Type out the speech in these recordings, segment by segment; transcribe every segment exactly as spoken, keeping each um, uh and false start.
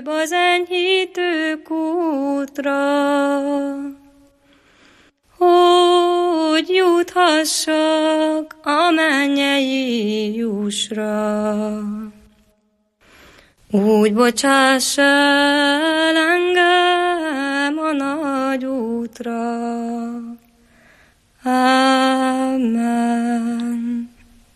az enyhítő kútra, hogy juthassak a mennyei jussra. Úgy bocsáss el engem a nagy útra. Amen.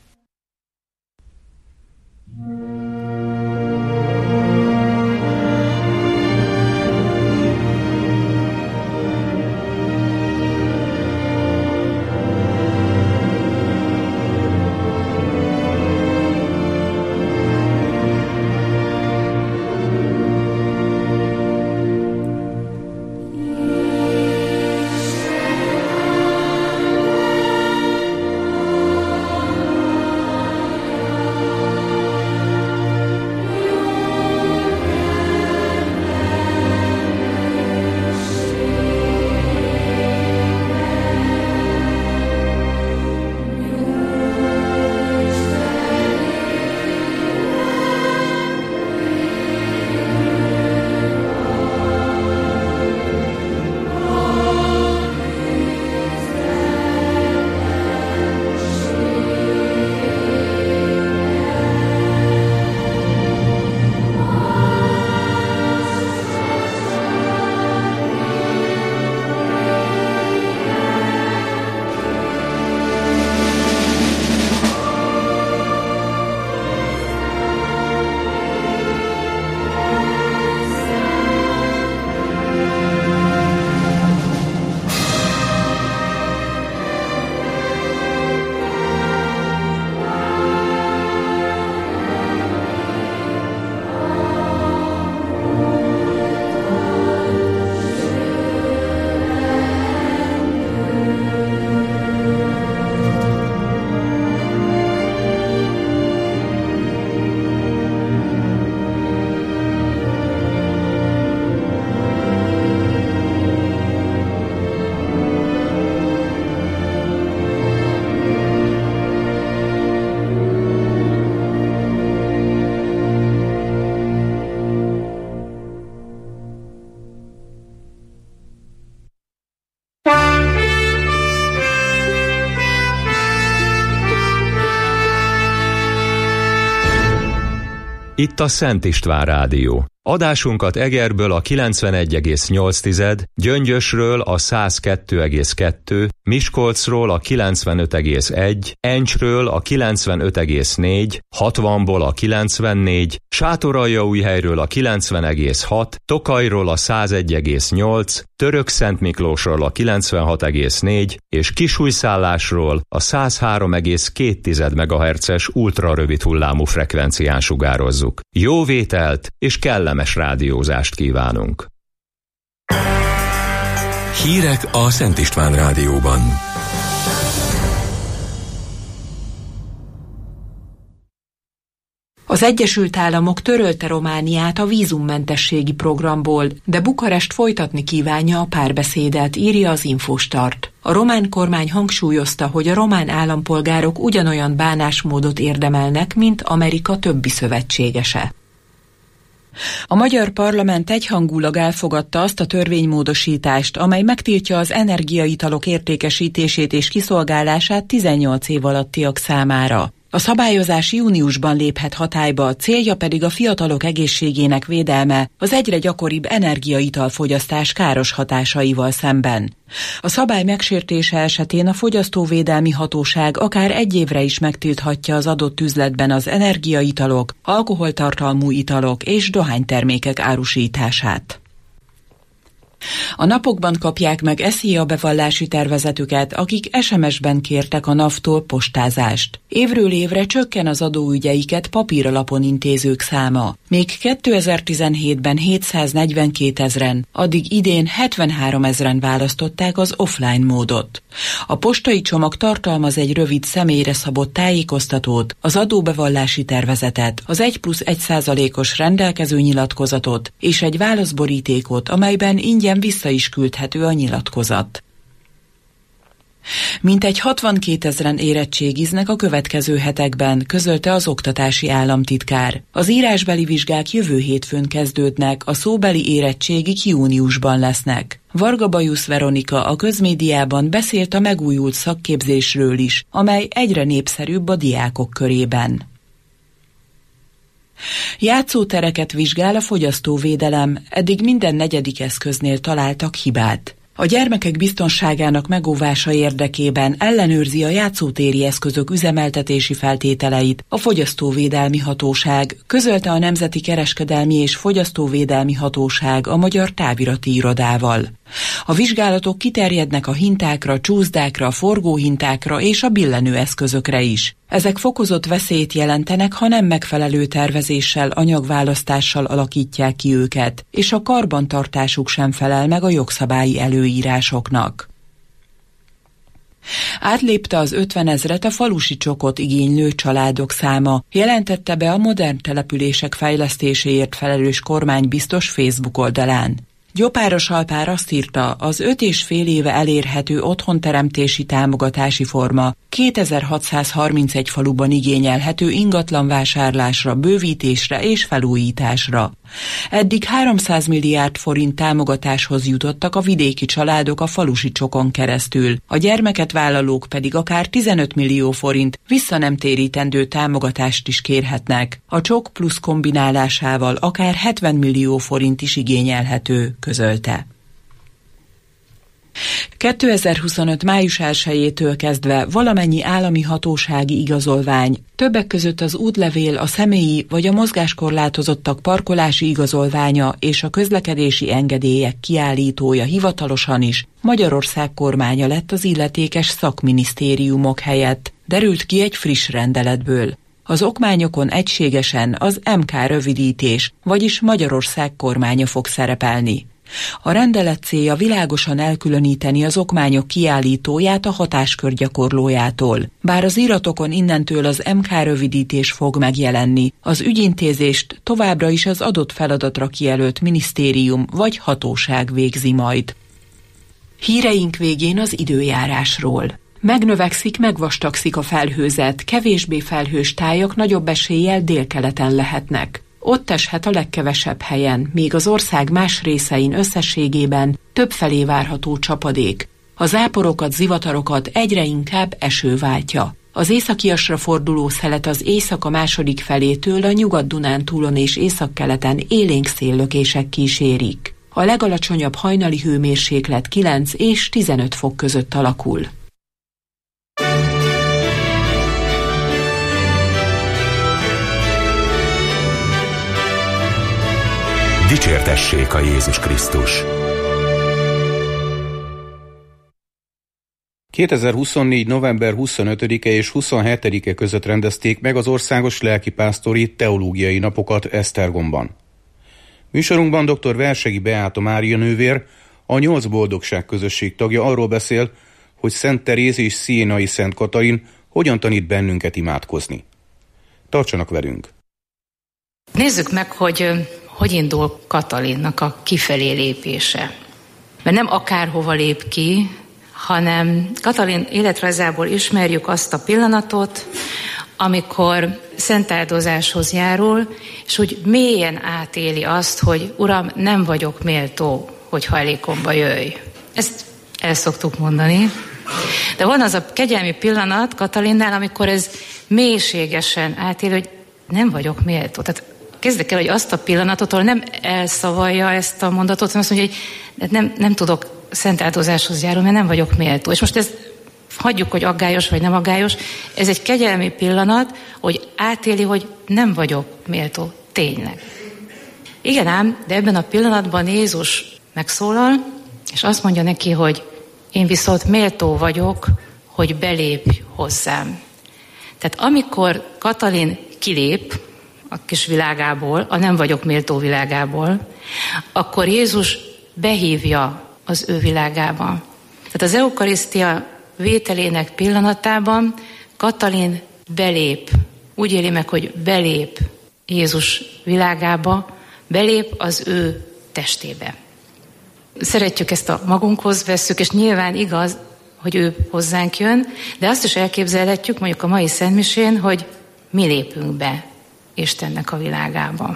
Itt a Szent István Rádió. Adásunkat Egerből a kilencvenegy egész nyolc, Gyöngyösről a száz kettő egész kettő, Miskolcról a kilencvenöt egész egy, Encsről a kilencvenöt egész négy, hatvanból a kilencvennégy, Sátoraljaújhelyről a kilencven egész hat, Tokajról a száz egy egész nyolc, Törökszentmiklósról a kilencvenhat egész négy és Kisújszállásról a száz három egész két megahertzes ultrarövid hullámú frekvencián sugározzuk. Jó vételt és kellemes rádiózást kívánunk! Hírek a Szent István Rádióban. Az Egyesült Államok törölte Romániát a vízummentességi programból, de Bukarest folytatni kívánja a párbeszédet, írja az Infostart. A román kormány hangsúlyozta, hogy a román állampolgárok ugyanolyan bánásmódot érdemelnek, mint Amerika többi szövetségese. A magyar parlament egyhangulag elfogadta azt a törvénymódosítást, amely megtiltja az energiaitalok értékesítését és kiszolgálását tizennyolc év alattiak számára. A szabályozás júniusban léphet hatályba, célja pedig a fiatalok egészségének védelme az egyre gyakoribb energiaitalfogyasztás káros hatásaival szemben. A szabály megsértése esetén a Fogyasztóvédelmi Hatóság akár egy évre is megtilthatja az adott üzletben az energiaitalok, alkoholtartalmú italok és dohánytermékek árusítását. A napokban kapják meg es zé á bevallási tervezetüket, akik es em es-ben kértek a NAV-tól postázást. Évről évre csökken az adóügyeiket papíralapon intézők száma. Még kétezer-tizenhétben hétszáznegyvenkétezren, addig idén hetvenháromezren választották az offline módot. A postai csomag tartalmaz egy rövid személyre szabott tájékoztatót, az adóbevallási tervezetet, az egy plusz egy százalékos rendelkező nyilatkozatot és egy válaszborítékot, amelyben ingyen vissza is küldhető a nyilatkozat. Mintegy hatvankétezren érettségiznek a következő hetekben, közölte az oktatási államtitkár. Az írásbeli vizsgák jövő hétfőn kezdődnek, a szóbeli érettségik júniusban lesznek. Varga Bajusz Veronika a közmédiában beszélt a megújult szakképzésről is, amely egyre népszerűbb a diákok körében. Játszótereket vizsgál a fogyasztóvédelem, eddig minden negyedik eszköznél találtak hibát. A gyermekek biztonságának megóvása érdekében ellenőrzi a játszótéri eszközök üzemeltetési feltételeit a Fogyasztóvédelmi Hatóság, közölte a Nemzeti Kereskedelmi és Fogyasztóvédelmi Hatóság a Magyar Távirati Irodával. A vizsgálatok kiterjednek a hintákra, csúszdákra, forgóhintákra és a billenő eszközökre is. Ezek fokozott veszélyt jelentenek, ha nem megfelelő tervezéssel, anyagválasztással alakítják ki őket, és a karbantartásuk sem felel meg a jogszabályi előírásoknak. Átlépte az ötvenezret a falusi csokot igénylő családok száma, jelentette be a modern települések fejlesztéséért felelős kormánybiztos Facebook oldalán. Gyopáros Alpár azt írta, az öt és fél éve elérhető otthonteremtési támogatási forma kétezer-hatszázharmincegy faluban igényelhető ingatlanvásárlásra, bővítésre és felújításra. Eddig háromszáz milliárd forint támogatáshoz jutottak a vidéki családok a falusi csokon keresztül, a gyermeket vállalók pedig akár tizenöt millió forint visszanemtérítendő támogatást is kérhetnek. A csok plusz kombinálásával akár hetven millió forint is igényelhető, közölte. kétezer-huszonöt május elsejétől kezdve valamennyi állami hatósági igazolvány, többek között az útlevél, a személyi vagy a mozgáskorlátozottak parkolási igazolványa és a közlekedési engedélyek kiállítója hivatalosan is Magyarország kormánya lett az illetékes szakminisztériumok helyett, derült ki egy friss rendeletből. Az okmányokon egységesen az em ká rövidítés, vagyis Magyarország kormánya fog szerepelni. A rendelet célja világosan elkülöníteni az okmányok kiállítóját a hatáskör gyakorlójától. Bár az iratokon innentől az em ká rövidítés fog megjelenni, az ügyintézést továbbra is az adott feladatra kijelölt minisztérium vagy hatóság végzi majd. Híreink végén az időjárásról. Megnövekszik, megvastagszik a felhőzet, kevésbé felhős tájak nagyobb eséllyel délkeleten lehetnek. Ott eshet a legkevesebb helyen, míg az ország más részein összességében többfelé várható csapadék. A záporokat, zivatarokat egyre inkább eső váltja. Az északiasra forduló szelet az éjszaka második felétől a Nyugat-Dunántúlon és északkeleten élénk széllökések kísérik. A legalacsonyabb hajnali hőmérséklet kilenc és tizenöt fok között alakul. Dicsértessék a Jézus Krisztus! kétezer-huszonnégy. november huszonötödike és huszonhetedike között rendezték meg az országos lelkipásztori teológiai napokat Esztergomban. Műsorunkban dr. Versegi Beáta Mária nővér, a Nyolc Boldogság közösség tagja arról beszél, hogy Szent Teréz és Sziénai Szent Katalin hogyan tanít bennünket imádkozni. Tartsanak velünk! Nézzük meg, hogy hogy indul Katalinnak a kifelé lépése. Mert nem akárhova lép ki, hanem Katalin életrajzából ismerjük azt a pillanatot, amikor szentáldozáshoz járul, és úgy mélyen átéli azt, hogy Uram, nem vagyok méltó, hogy hajlékomba jöjj. Ezt el szoktuk mondani. De van az a kegyelmi pillanat Katalinnál, amikor ez mélységesen átéli, hogy nem vagyok méltó. Tehát kezdek el, hogy azt a pillanatot, ahol nem elszavalja ezt a mondatot, hanem azt mondja, hogy nem, nem tudok szentáldozáshoz járulni, mert nem vagyok méltó. És most ezt hagyjuk, hogy aggályos vagy nem aggályos. Ez egy kegyelmi pillanat, hogy átéli, hogy nem vagyok méltó. Tényleg. Igen ám, de ebben a pillanatban Jézus megszólal, és azt mondja neki, hogy én viszont méltó vagyok, hogy belépj hozzám. Tehát amikor Katalin kilép a kis világából, a nem vagyok méltó világából, akkor Jézus behívja az ő világába. Tehát az eukarisztia vételének pillanatában Katalin belép, úgy éli meg, hogy belép Jézus világába, belép az ő testébe. Szeretjük ezt a magunkhoz vesszük, és nyilván igaz, hogy ő hozzánk jön, de azt is elképzelhetjük mondjuk a mai szentmisén, hogy mi lépünk be Istennek a világába.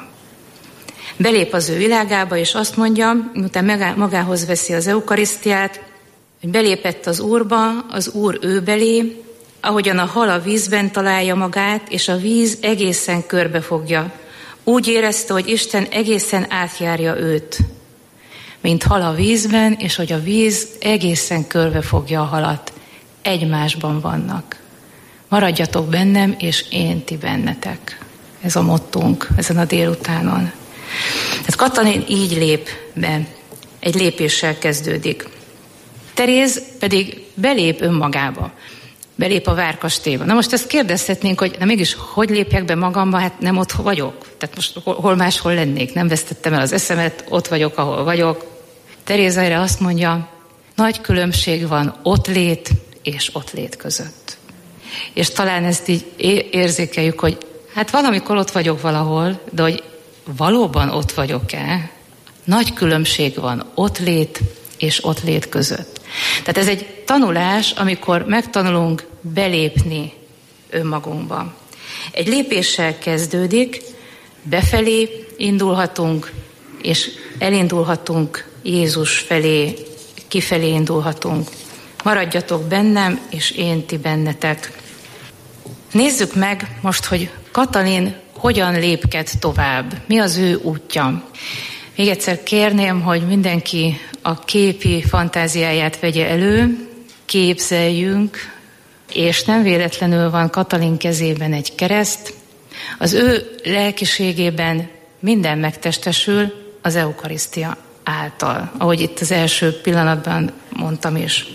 Belép az ő világába, és azt mondja, miután magához veszi az eukarisztiát, hogy belépett az Úrba, az Úr ő belé, ahogyan a hal a vízben találja magát, és a víz egészen körbefogja. Úgy érezte, hogy Isten egészen átjárja őt, mint hal a vízben, és hogy a víz egészen körbefogja a halat. Egymásban vannak. Maradjatok bennem, és én ti bennetek. Ez a mottónk ezen a délutánon. Tehát Katalin így lép be, egy lépéssel kezdődik. Teréz pedig belép önmagába, belép a várkastélyba. Na most ezt kérdezhetnénk, hogy na mégis hogy lépjek be magamba, hát nem ott vagyok. Tehát most hol máshol lennék, nem vesztettem el az eszemet, ott vagyok, ahol vagyok. Teréz erre azt mondja, nagy különbség van ott lét és ott lét között. És talán ezt így érzékeljük, hogy hát valamikor ott vagyok valahol, de hogy valóban ott vagyok-e? Nagy különbség van ott lét és ott lét között. Tehát ez egy tanulás, amikor megtanulunk belépni önmagunkba. Egy lépéssel kezdődik, befelé indulhatunk, és elindulhatunk Jézus felé, kifelé indulhatunk. Maradjatok bennem, és én ti bennetek. Nézzük meg most, hogy Katalin hogyan lépked tovább. Mi az ő útja? Még egyszer kérném, hogy mindenki a képi fantáziáját vegye elő, képzeljünk, és nem véletlenül van Katalin kezében egy kereszt. Az ő lelkiségében minden megtestesül az eukarisztia által, ahogy itt az első pillanatban mondtam is.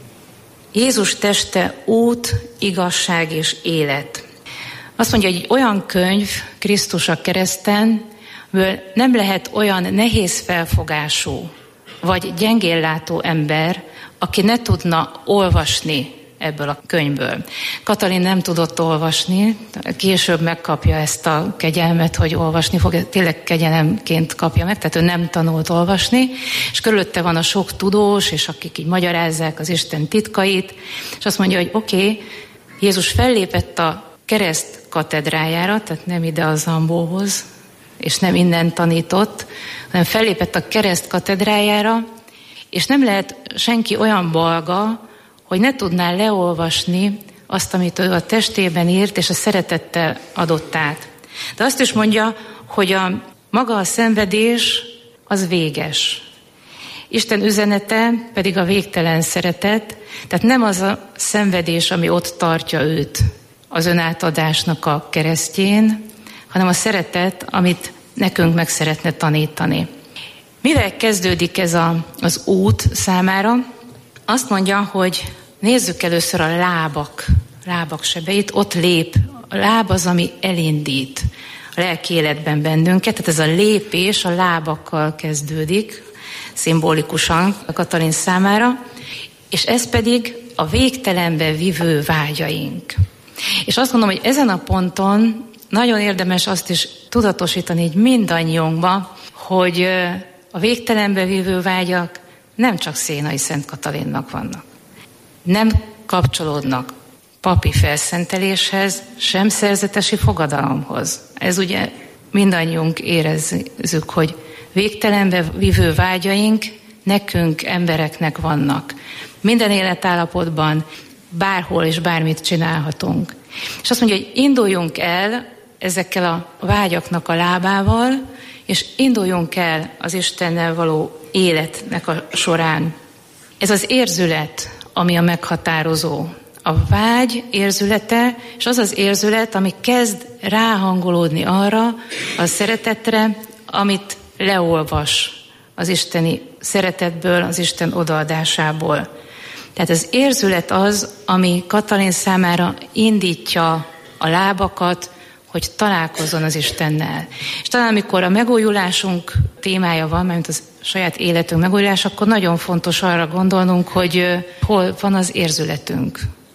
Jézus teste út, igazság és élet. Azt mondja, hogy egy olyan könyv, Krisztus a kereszten, ből nem lehet olyan nehéz felfogású, vagy gyengénlátó ember, aki ne tudna olvasni ebből a könyvből. Katalin nem tudott olvasni, később megkapja ezt a kegyelmet, hogy olvasni fog, tényleg kegyelemként kapja meg, tehát ő nem tanult olvasni, és körülötte van a sok tudós, és akik így magyarázzák az Isten titkait, és azt mondja, hogy oké, okay, Jézus fellépett a kereszt katedrájára, tehát nem ide a Zambóhoz, és nem innen tanított, hanem fellépett a kereszt katedrájára, és nem lehet senki olyan balga, hogy ne tudná leolvasni azt, amit ő a testében írt, és a szeretettel adott át. De azt is mondja, hogy a maga a szenvedés az véges. Isten üzenete pedig a végtelen szeretet, tehát nem az a szenvedés, ami ott tartja őt az önátadásnak a keresztjén, hanem a szeretet, amit nekünk meg szeretne tanítani. Mivel kezdődik ez a, az út számára? Azt mondja, hogy nézzük először a lábak, lábak sebeit, ott lép. A láb az, ami elindít a lelki életben bennünket, tehát ez a lépés a lábakkal kezdődik, szimbolikusan a Katalin számára, és ez pedig a végtelenbe vivő vágyaink. És azt mondom, hogy ezen a ponton nagyon érdemes azt is tudatosítani így mindannyiunkba, hogy a végtelenbe vívő vágyak nem csak Szénai Szent Katalinnak vannak. Nem kapcsolódnak papi felszenteléshez, sem szerzetesi fogadalomhoz. Ez ugye mindannyiunk érezzük, hogy végtelenbe vívő vágyaink nekünk, embereknek vannak. Minden életállapotban bárhol és bármit csinálhatunk. És azt mondja, hogy induljunk el ezekkel a vágyaknak a lábával, és induljunk el az Istennel való életnek a során. Ez az érzület, ami a meghatározó. A vágy érzülete, és az az érzület, ami kezd ráhangolódni arra a szeretetre, amit leolvas az isteni szeretetből, az Isten odaadásából. Tehát az érzület az, ami Katalin számára indítja a lábakat, hogy találkozzon az Istennel. És talán amikor a megújulásunk témája van, mert az saját életünk megújulás, akkor nagyon fontos arra gondolnunk, hogy hol van az érzületünk.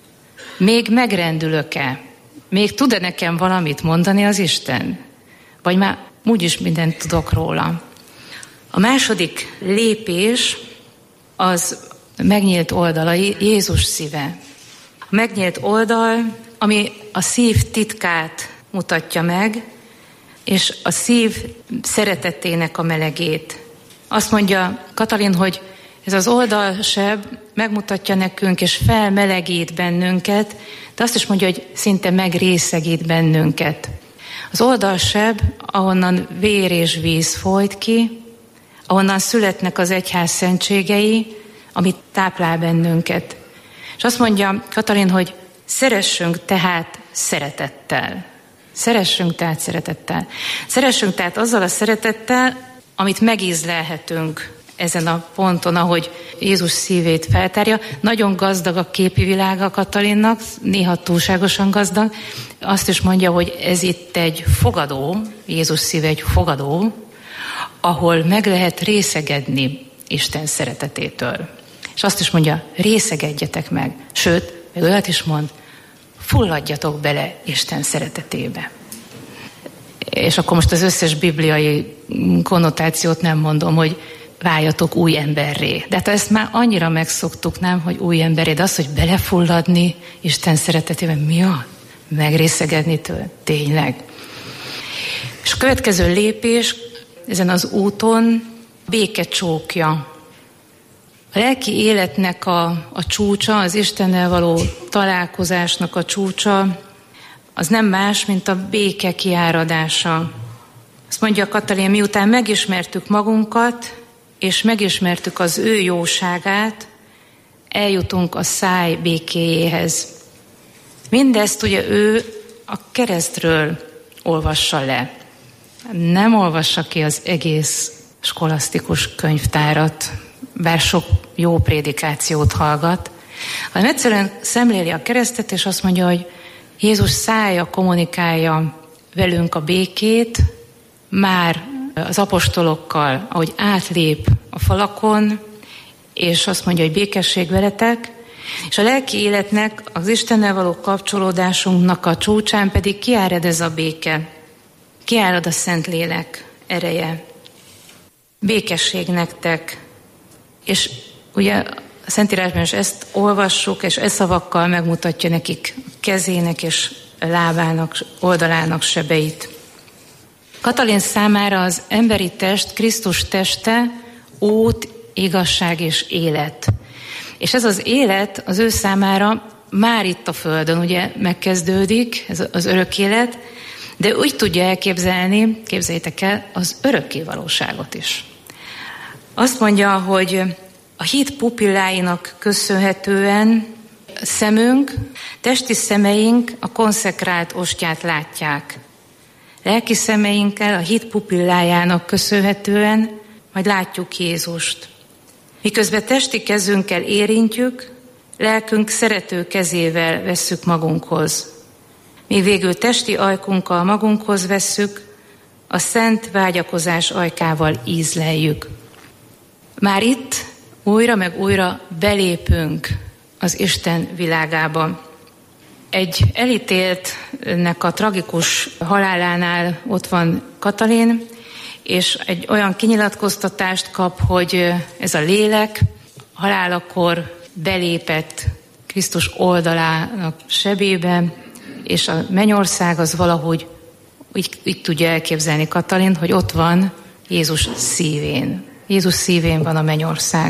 Még megrendülök-e? Még tud-e nekem valamit mondani az Isten? Vagy már úgyis mindent tudok róla. A második lépés az megnyílt oldala, Jézus szíve. A megnyílt oldal, ami a szív titkát mutatja meg, és a szív szeretetének a melegét. Azt mondja Katalin, hogy ez az oldalseb megmutatja nekünk, és felmelegít bennünket, de azt is mondja, hogy szinte megrészegít bennünket. Az oldalseb, ahonnan vér és víz folyt ki, ahonnan születnek az egyház szentségei, amit táplál bennünket. És azt mondja Katalin, hogy szeressünk tehát szeretettel. Szeressünk tehát szeretettel. Szeressünk tehát azzal a szeretettel, amit megízlelhetünk ezen a ponton, ahogy Jézus szívét feltárja. Nagyon gazdag a képi világa Katalinnak, néha túlságosan gazdag. Azt is mondja, hogy ez itt egy fogadó, Jézus szíve egy fogadó, ahol meg lehet részegedni Isten szeretetétől. És azt is mondja, részegedjetek meg. Sőt, még olyat is mond, fulladjatok bele Isten szeretetébe. És akkor most az összes bibliai konnotációt nem mondom, hogy váljatok új emberré. De hát ezt már annyira megszoktuk, nem, hogy új emberré, de az, hogy belefulladni Isten szeretetébe, mi a? Megrészegedni tőle? Tényleg. És a következő lépés ezen az úton béke csókja. A lelki életnek a, a csúcsa, az Istennel való találkozásnak a csúcsa, az nem más, mint a béke kiáradása. Azt mondja Katalin, miután megismertük magunkat, és megismertük az ő jóságát, eljutunk a száj békéjéhez. Mindezt ugye ő a keresztről olvassa le. Nem olvassa ki az egész skolasztikus könyvtárat, bár sok jó prédikációt hallgat, hanem egyszerűen szemléli a keresztet, és azt mondja, hogy Jézus szája kommunikálja velünk a békét, már az apostolokkal, ahogy átlép a falakon, és azt mondja, hogy békesség veletek, és a lelki életnek, az Istennel való kapcsolódásunknak a csúcsán pedig kiárad ez a béke, kiárad a Szentlélek ereje. Békesség nektek. És ugye a Szentírásban is ezt olvassuk, és e szavakkal megmutatja nekik kezének és lábának, oldalának sebeit. Katalin számára az emberi test, Krisztus teste, út, igazság és élet. És ez az élet az ő számára már itt a Földön ugye megkezdődik, ez az örök élet, de úgy tudja elképzelni, képzeljétek el, az örökké valóságot is. Azt mondja, hogy a hit pupilláinak köszönhetően szemünk, testi szemeink a konszekrált ostját látják. Lelki szemeinkkel a hit pupillájának köszönhetően majd látjuk Jézust. Miközben testi kezünkkel érintjük, lelkünk szerető kezével vesszük magunkhoz. Míg végül testi ajkunkkal magunkhoz vesszük, a szent vágyakozás ajkával ízleljük. Már itt újra meg újra belépünk az Isten világába. Egy elítéltnek a tragikus halálánál ott van Katalin, és egy olyan kinyilatkoztatást kap, hogy ez a lélek halálakor belépett Krisztus oldalának sebébe, és a mennyország az valahogy így, így tudja elképzelni Katalin, hogy ott van Jézus szívén. Jézus szívén van a mennyország.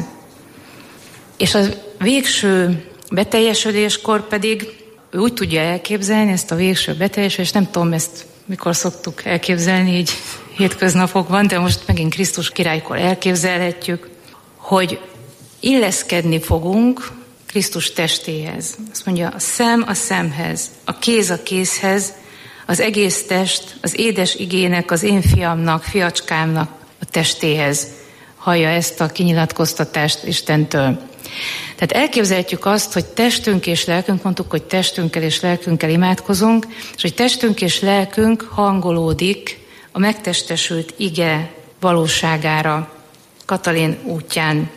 És a végső beteljesedéskor pedig ő úgy tudja elképzelni ezt a végső beteljesedést, nem tudom, ezt mikor szoktuk elképzelni így hétköznapokban, de most megint Krisztus királykor elképzelhetjük, hogy illeszkedni fogunk Krisztus testéhez. Azt mondja, a szem a szemhez, a kéz a kézhez, az egész test az édes igének, az én fiamnak, fiacskámnak a testéhez. Hallja ezt a kinyilatkoztatást Istentől. Tehát elképzelhetjük azt, hogy testünk és lelkünk, mondtuk, hogy testünkkel és lelkünkkel imádkozunk, és hogy testünk és lelkünk hangolódik a megtestesült ige valóságára Katalin útján.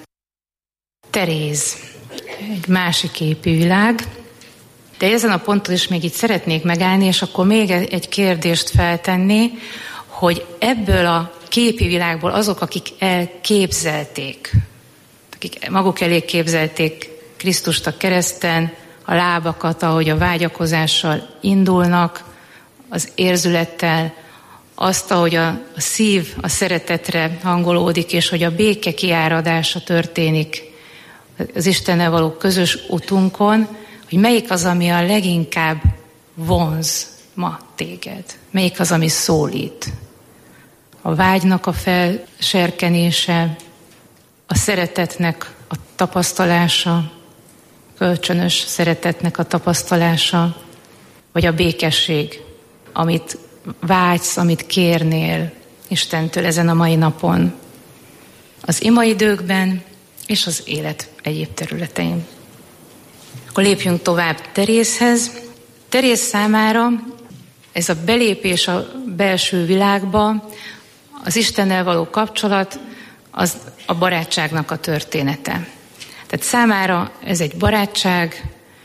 Teréz, egy másik képi világ, de ezen a ponton is még itt szeretnék megállni, és akkor még egy kérdést feltenni, hogy ebből a képi világból azok, akik elképzelték, akik maguk elé képzelték Krisztust a kereszten, a lábakat, ahogy a vágyakozással indulnak, az érzülettel, azt, ahogy a, a szív a szeretetre hangolódik, és hogy a béke kiáradása történik az Istennel való közös utunkon, hogy melyik az, ami a leginkább vonz ma téged, melyik az, ami szólít. A vágynak a felserkenése, a szeretetnek a tapasztalása, kölcsönös szeretetnek a tapasztalása, vagy a békesség, amit vágysz, amit kérnél Istentől ezen a mai napon, az imaidőkben és az élet egyéb területein. Akkor lépjünk tovább Terézhez. Teréz számára ez a belépés a belső világba, az Istennel való kapcsolat, az a barátságnak a története. Tehát számára ez egy barátság,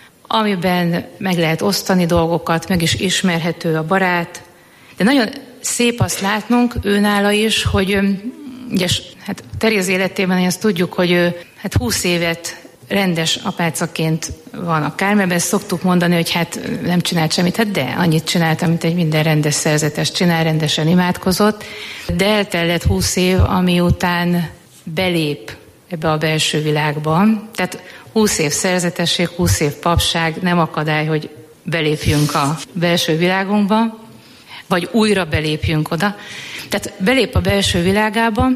amiben meg lehet osztani dolgokat, meg is ismerhető a barát. De nagyon szép azt látnunk őnála is, hogy ugye, hát Teréz életében azt tudjuk, hogy ő hát húsz évet rendes apácaként van a Kármelben. Ezt szoktuk mondani, hogy hát nem csinált semmit, hát de annyit csinált, amit egy minden rendes szerzetes csinál, rendesen imádkozott. De eltellett húsz év, ami után belép ebbe a belső világba. Tehát húsz év szerzetesség, húsz év papság nem akadály, hogy belépjünk a belső világunkba, vagy újra belépjünk oda. Tehát belép a belső világába,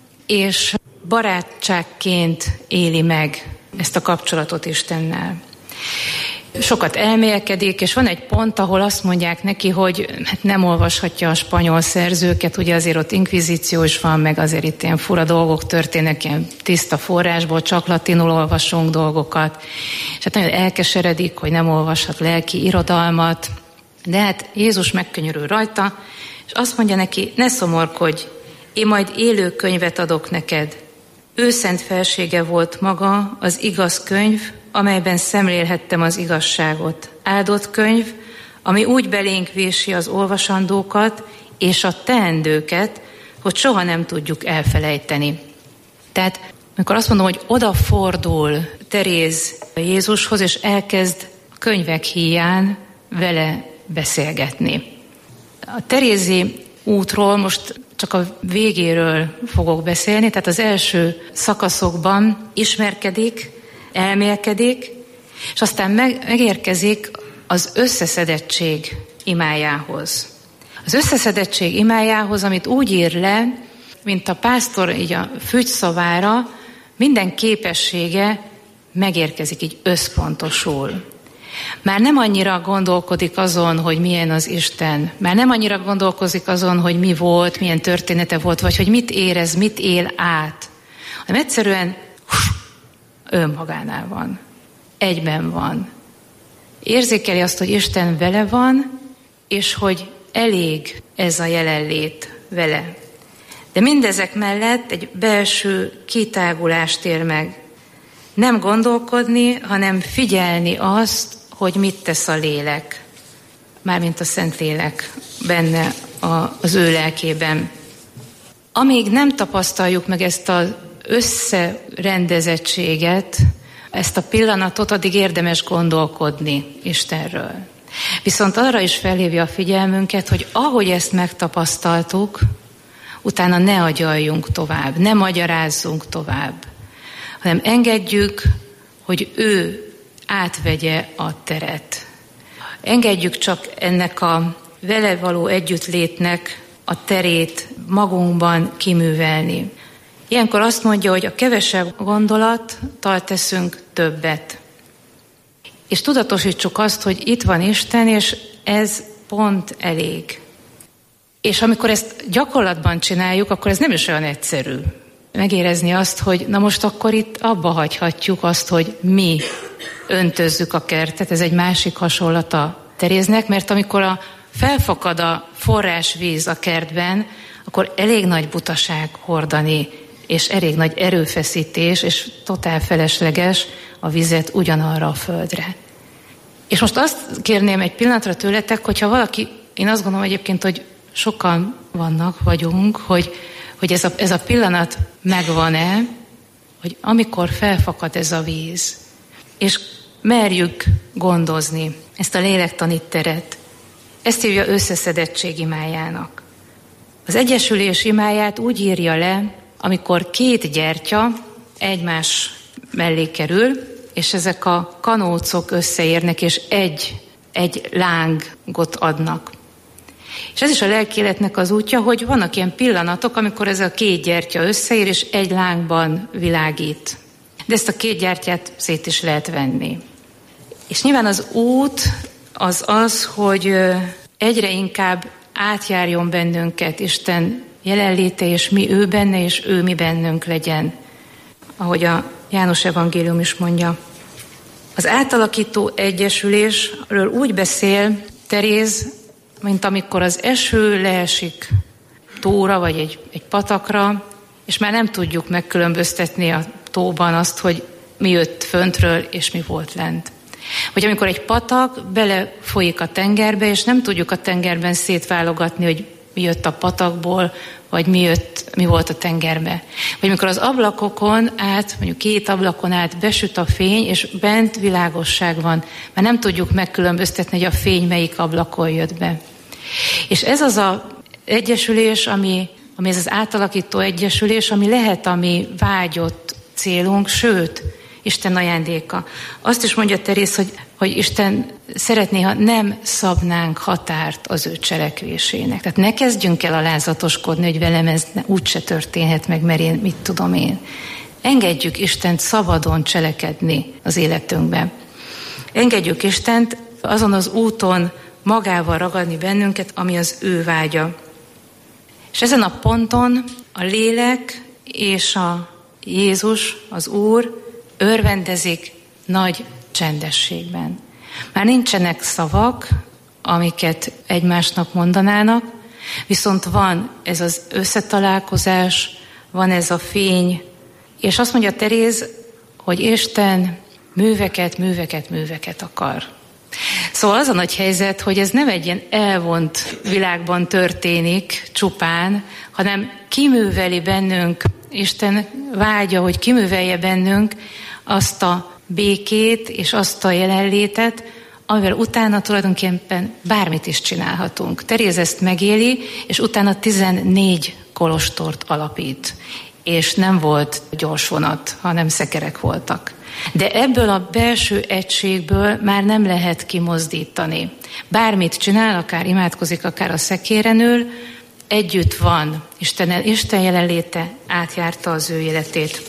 és barátságként éli meg ezt a kapcsolatot Istennel. Sokat elmélkedik, és van egy pont, ahol azt mondják neki, hogy hát nem olvashatja a spanyol szerzőket, ugye azért ott inkvizíció is van, meg azért itt ilyen fura dolgok történnek, ilyen tiszta forrásból, csak latinul olvasunk dolgokat, és hát nagyon elkeseredik, hogy nem olvashat lelki irodalmat, de hát Jézus megkönyörül rajta, és azt mondja neki, ne szomorkodj, én majd élő könyvet adok neked. Ő szent felsége volt maga, az igaz könyv, amelyben szemlélhettem az igazságot. Áldott könyv, ami úgy belénk vési az olvasandókat és a teendőket, hogy soha nem tudjuk elfelejteni. Tehát, amikor azt mondom, hogy odafordul Teréz Jézushoz, és elkezd a könyvek híján vele beszélgetni. A terézi útról most csak a végéről fogok beszélni, tehát az első szakaszokban ismerkedik, elmélkedik, és aztán meg, megérkezik az összeszedettség imájához. Az összeszedettség imájához, amit úgy ír le, mint a pásztor így a fügyszavára, minden képessége megérkezik, így összpontosul. Már nem annyira gondolkodik azon, hogy milyen az Isten, már nem annyira gondolkozik azon, hogy mi volt, milyen története volt, vagy hogy mit érez, mit él át, hanem egyszerűen önmagánál van, egyben van. Érzékeli azt, hogy Isten vele van, és hogy elég ez a jelenlét vele. De mindezek mellett egy belső kitágulást ér meg. Nem gondolkodni, hanem figyelni azt, hogy mit tesz a lélek, mármint a Szentlélek benne a, az ő lelkében. Amíg nem tapasztaljuk meg ezt az összerendezettséget, ezt a pillanatot, addig érdemes gondolkodni Istenről. Viszont arra is felhívja a figyelmünket, hogy ahogy ezt megtapasztaltuk, utána ne agyaljunk tovább, ne magyarázzunk tovább, hanem engedjük, hogy ő átvegye a teret. Engedjük csak ennek a vele való együttlétnek a terét magunkban kiművelni. Ilyenkor azt mondja, hogy a kevesebb gondolattal teszünk többet. És tudatosítsuk azt, hogy itt van Isten, és ez pont elég. És amikor ezt gyakorlatban csináljuk, akkor ez nem is olyan egyszerű. Megérezni azt, hogy na most akkor itt abba hagyhatjuk azt, hogy mi öntözzük a kertet. Ez egy másik hasonlata Teréznek, mert amikor a felfakad a forrásvíz a kertben, akkor elég nagy butaság hordani, és elég nagy erőfeszítés, és totál felesleges a vizet ugyanarra a földre. És most azt kérném egy pillanatra tőletek, hogyha valaki, én azt gondolom egyébként, hogy sokan vannak, vagyunk, hogy, hogy ez, a, ez a pillanat megvan-e, hogy amikor felfakad ez a víz, és merjük gondozni ezt a lélektani teret, ezt hívja összeszedettség imájának. Az egyesülés imáját úgy írja le, amikor két gyertya egymás mellé kerül, és ezek a kanócok összeérnek, és egy, egy lángot adnak. És ez is a lelkéletnek az útja, hogy vannak ilyen pillanatok, amikor ez a két gyertya összeér, és egy lángban világít. De ezt a két gyertyát szét is lehet venni. És nyilván az út az az, hogy egyre inkább átjárjon bennünket Isten jelenléte, és mi ő benne, és ő mi bennünk legyen. Ahogy a János evangélium is mondja. Az átalakító egyesülésről úgy beszél Teréz, mint amikor az eső leesik tóra, vagy egy, egy patakra, és már nem tudjuk megkülönböztetni a tóban azt, hogy mi jött föntről, és mi volt lent. Vagy amikor egy patak belefolyik a tengerbe, és nem tudjuk a tengerben szétválogatni, hogy mi jött a patakból, vagy mi, jött, mi volt a tengerbe. Vagy amikor az ablakokon át, mondjuk két ablakon át besüt a fény, és bent világosság van, mert nem tudjuk megkülönböztetni, hogy a fény melyik ablakon jött be. És ez az az egyesülés, ami, ami ez az átalakító egyesülés, ami lehet a mi vágyott célunk, sőt, Isten ajándéka. Azt is mondja Teréz, hogy, hogy Isten szeretné, ha nem szabnánk határt az ő cselekvésének. Tehát ne kezdjünk el alázatoskodni, hogy velem ez úgyse történhet meg, mert én mit tudom én. Engedjük Istent szabadon cselekedni az életünkben. Engedjük Istent azon az úton magával ragadni bennünket, ami az ő vágya. És ezen a ponton a lélek és a Jézus, az Úr örvendezik nagy csendességben. Már nincsenek szavak, amiket egymásnak mondanának, viszont van ez az összetalálkozás, van ez a fény, és azt mondja Teréz, hogy Isten műveket, műveket, műveket akar. Szóval az a nagy helyzet, hogy ez nem egy ilyen elvont világban történik csupán, hanem kiműveli bennünk, Isten vágya, hogy kiművelje bennünk azt a békét és azt a jelenlétet, amivel utána tulajdonképpen bármit is csinálhatunk. Teréz ezt megéli, és utána tizennégy kolostort alapít. És nem volt gyors vonat, hanem szekerek voltak. De ebből a belső egységből már nem lehet kimozdítani. Bármit csinál, akár imádkozik, akár a szekéren ül, együtt van. Isten, Isten jelenléte átjárta az ő életét.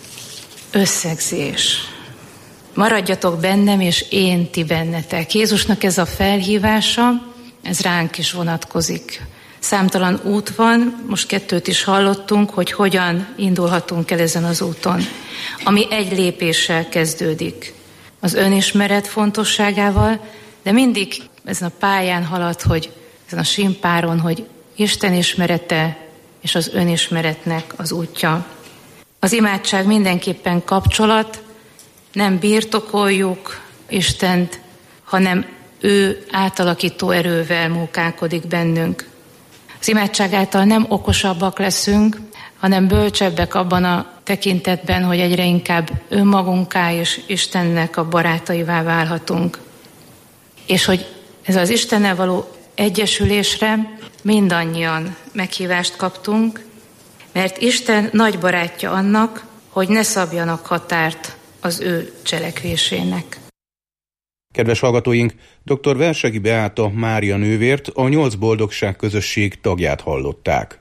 Összegzés. Maradjatok bennem, és én ti bennetek. Jézusnak ez a felhívása, ez ránk is vonatkozik. Számtalan út van, most kettőt is hallottunk, hogy hogyan indulhatunk el ezen az úton, ami egy lépéssel kezdődik. Az önismeret fontosságával, de mindig ezen a pályán halad, hogy ezen a simpáron, hogy Isten ismerete és az önismeretnek az útja. Az imádság mindenképpen kapcsolat, nem birtokoljuk Istent, hanem ő átalakító erővel munkálkodik bennünk. Az imádság által nem okosabbak leszünk, hanem bölcsebbek abban a tekintetben, hogy egyre inkább önmagunká és Istennek a barátaivá válhatunk. És hogy ez az Istennel való egyesülésre mindannyian meghívást kaptunk, mert Isten nagy barátja annak, hogy ne szabjanak határt az ő cselekvésének. Kedves hallgatóink, dr. Versegi Beáta Mária nővért, a Nyolc Boldogság Közösség tagját hallották.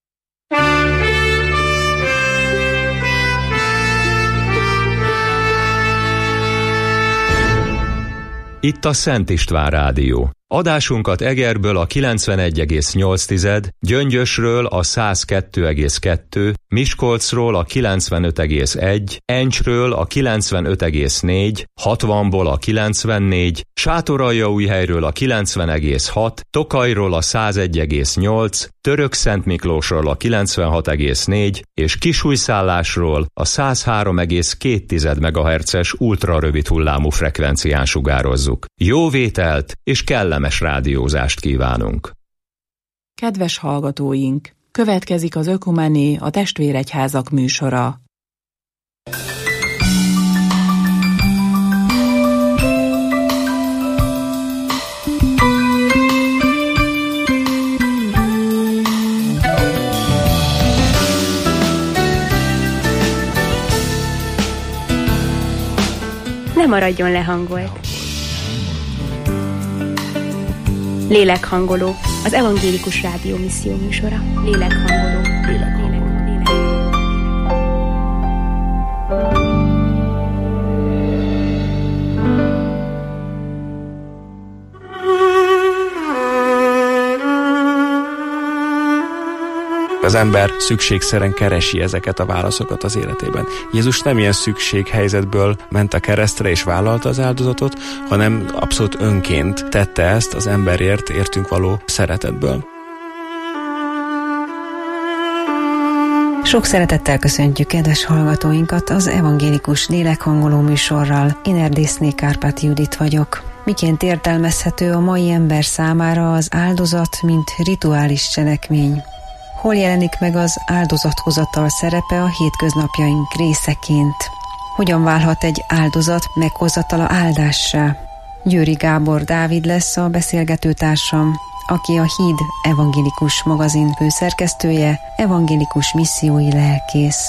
Itt a Szent István Rádió. Adásunkat Egerből a kilencvenegy egész nyolc, Gyöngyösről a száz kettő egész kettő, Miskolcról a kilencvenöt egész egy, Encsről a kilencvenöt egész négy, hatvanból a kilencvennégy, Sátoraljaújhelyről a kilencven egész hat, Tokajról a száz egy egész nyolc, Törökszentmiklósról a kilencvenhat egész négy és Kisújszállásról a száz három egész két megahertzes ultrarövid hullámú frekvencián sugározzuk. Jó vételt és kellemes rádiózást kívánunk! Kedves hallgatóink! Következik az Ökumené, a Testvéregyházak műsora. maradjon lehangolt. Lélekhangoló, az Evangélikus Rádió misszió műsora. Lélekhangoló. Lélekhangoló. Az ember szükségszerűen keresi ezeket a válaszokat az életében. Jézus nem ilyen szükséghelyzetből ment a keresztre és vállalta az áldozatot, hanem abszolút önként tette ezt az emberért, értünk való szeretetből. Sok szeretettel köszöntjük kedves hallgatóinkat az Evangélikus Lélekhangoló műsorral. Én Erdészné Kárpáti Judit vagyok. Miként értelmezhető a mai ember számára az áldozat, mint rituális cselekmény? Hol jelenik meg az áldozathozatal szerepe a hétköznapjaink részeként? Hogyan válhat egy áldozat meghozatala áldássá? Győri Gábor Dávid lesz a beszélgetőtársam, aki a Híd evangélikus magazin főszerkesztője, evangélikus missziói lelkész.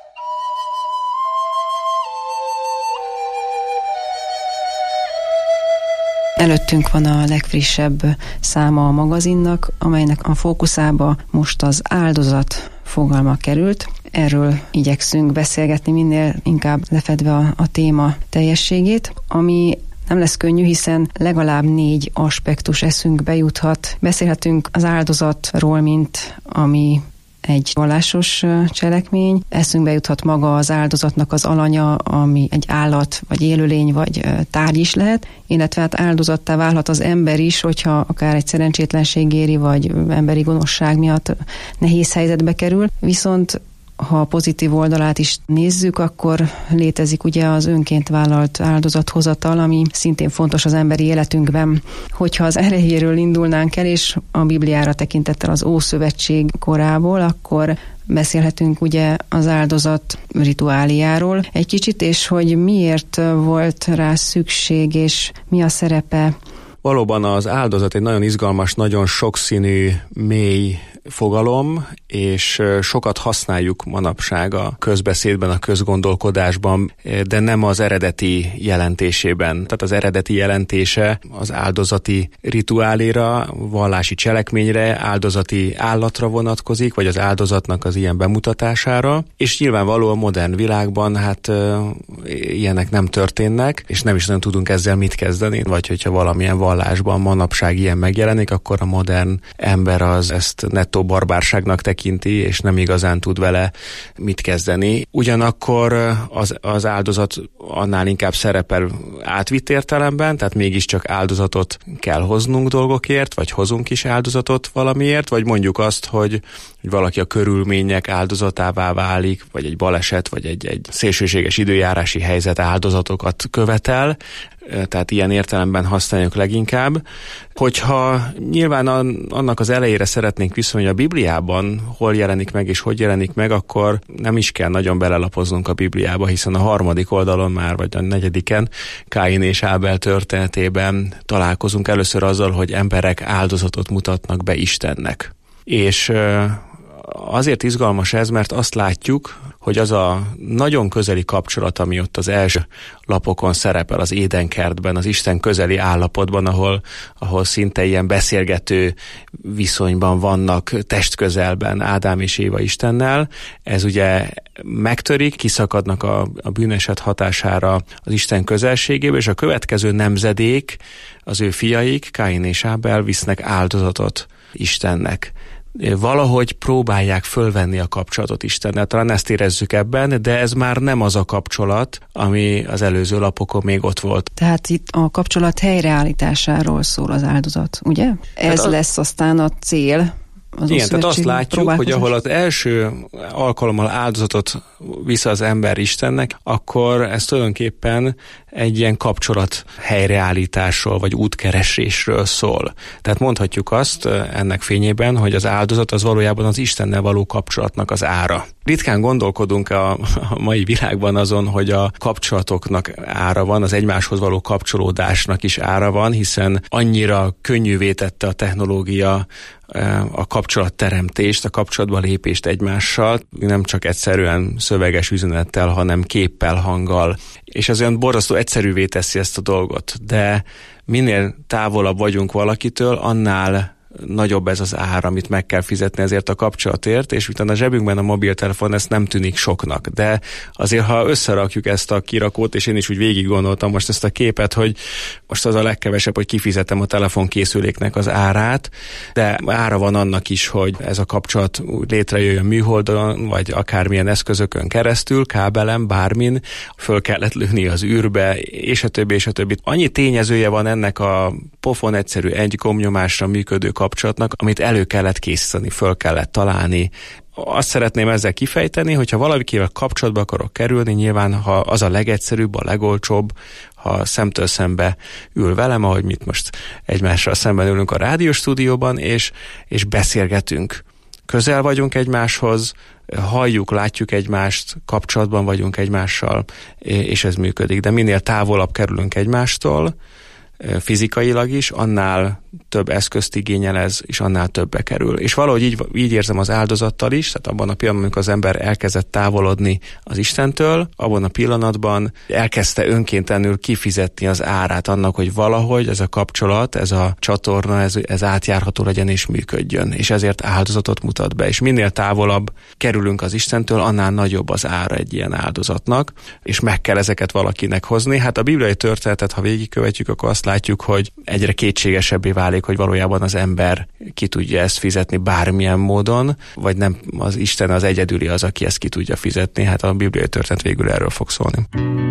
Előttünk van a legfrissebb száma a magazinnak, amelynek a fókuszába most az áldozat fogalma került. Erről igyekszünk beszélgetni, minél inkább lefedve a, a téma teljességét, ami nem lesz könnyű, hiszen legalább négy aspektus eszünkbe juthat. Beszélhetünk az áldozatról, mint ami egy vallásos cselekmény. Eszünkbe juthat maga az áldozatnak az alanya, ami egy állat, vagy élőlény, vagy tárgy is lehet, illetve hát áldozattá válhat az ember is, hogyha akár egy szerencsétlenség éri, vagy emberi gonoszság miatt nehéz helyzetbe kerül. Viszont ha a pozitív oldalát is nézzük, akkor létezik ugye az önként vállalt áldozathozatal, ami szintén fontos az emberi életünkben. Hogyha az erejéről indulnánk el, és a Bibliára tekintettel az Ószövetség korából, akkor beszélhetünk ugye az áldozat rituáliáról egy kicsit, és hogy miért volt rá szükség, és mi a szerepe. Valóban az áldozat egy nagyon izgalmas, nagyon sokszínű, mély fogalom, és sokat használjuk manapság a közbeszédben, a közgondolkodásban, de nem az eredeti jelentésében. Tehát az eredeti jelentése az áldozati rituáléra, vallási cselekményre, áldozati állatra vonatkozik, vagy az áldozatnak az ilyen bemutatására, és nyilvánvaló a modern világban hát ilyenek nem történnek, és nem is nagyon tudunk ezzel mit kezdeni, vagy hogyha valamilyen vallásban manapság ilyen megjelenik, akkor a modern ember az ezt nettó barbárságnak tekinti, és nem igazán tud vele mit kezdeni. Ugyanakkor az, az áldozat annál inkább szerepel átvitt értelemben, tehát mégiscsak áldozatot kell hoznunk dolgokért, vagy hozunk is áldozatot valamiért, vagy mondjuk azt, hogy, hogy valaki a körülmények áldozatává válik, vagy egy baleset, vagy egy, egy szélsőséges időjárási helyzet áldozatokat követel, tehát ilyen értelemben használjuk leginkább. Hogyha nyilván annak az elejére szeretnénk viszonyulni, hogy a Bibliában hol jelenik meg és hogy jelenik meg, akkor nem is kell nagyon belelapoznunk a Bibliába, hiszen a harmadik oldalon már, vagy a negyediken Káin és Ábel történetében találkozunk először azzal, hogy emberek áldozatot mutatnak be Istennek. És azért izgalmas ez, mert azt látjuk, hogy az a nagyon közeli kapcsolat, ami ott az első lapokon szerepel az Édenkertben, az Isten közeli állapotban, ahol, ahol szinte ilyen beszélgető viszonyban vannak testközelben Ádám és Éva Istennel, ez ugye megtörik, kiszakadnak a, a bűneset hatására az Isten közelségébe, és a következő nemzedék, az ő fiaik, Káin és Ábel visznek áldozatot Istennek. Valahogy próbálják fölvenni a kapcsolatot Istennel. Talán ezt érezzük ebben, de ez már nem az a kapcsolat, ami az előző lapokon még ott volt. Tehát itt a kapcsolat helyreállításáról szól az áldozat, ugye? Ez az... lesz aztán a cél. Az Igen, tehát azt látjuk, hogy ahol az első alkalommal áldozatot visz az ember Istennek, akkor ez tulajdonképpen egy ilyen kapcsolat helyreállításról, vagy útkeresésről szól. Tehát mondhatjuk azt ennek fényében, hogy az áldozat az valójában az Istennel való kapcsolatnak az ára. Ritkán gondolkodunk a, a mai világban azon, hogy a kapcsolatoknak ára van, az egymáshoz való kapcsolódásnak is ára van, hiszen annyira könnyűvé tette a technológia a kapcsolatteremtést, a kapcsolatba lépést egymással, nem csak egyszerűen szöveges üzenettel, hanem képpel, hanggal, és az olyan borzasztó egyszerűvé teszi ezt a dolgot, de minél távolabb vagyunk valakitől, annál nagyobb ez az ár, amit meg kell fizetni ezért a kapcsolatért, és utána a zsebünkben a mobiltelefon, ezt nem tűnik soknak. De azért, ha összerakjuk ezt a kirakót, és én is úgy végig gondoltam most ezt a képet, hogy most az a legkevesebb, hogy kifizetem a telefonkészüléknek az árát, de ára van annak is, hogy ez a kapcsolat létrejöjjön műholdon, vagy akármilyen eszközökön keresztül, kábelen, bármin, föl kellett lőni az űrbe, és a többi, és a többi. Annyi tényezője van ennek a pofon egyszerű egy gombnyomásra működő kapcsolatnak, amit elő kellett készíteni, föl kellett találni. Azt szeretném ezzel kifejteni, hogyha valakivel kapcsolatba akarok kerülni, nyilván ha az a legegyszerűbb, a legolcsóbb, ha szemtől szembe ül velem, ahogy mit most egymással szemben ülünk a rádióstúdióban, és, és beszélgetünk. Közel vagyunk egymáshoz, halljuk, látjuk egymást, kapcsolatban vagyunk egymással, és ez működik. De minél távolabb kerülünk egymástól, fizikailag is, annál több eszközt igényel ez, és annál többbe kerül. És valahogy így, így érzem az áldozattal is, tehát abban a pillanatban, amikor az ember elkezdett távolodni az Istentől, abban a pillanatban elkezdte önkéntelenül kifizetni az árát annak, hogy valahogy ez a kapcsolat, ez a csatorna, ez, ez átjárható legyen és működjön. És ezért áldozatot mutat be. És minél távolabb kerülünk az Istentől, annál nagyobb az ára egy ilyen áldozatnak, és meg kell ezeket valakinek hozni. Hát a bibliai történetet, ha végigkövetjük, akkor azt látjuk, hogy egyre kétségesebbé válik, hogy valójában az ember ki tudja ezt fizetni bármilyen módon, vagy nem az Isten az egyedüli az, aki ezt ki tudja fizetni. Hát a bibliai történet végül erről fog szólni.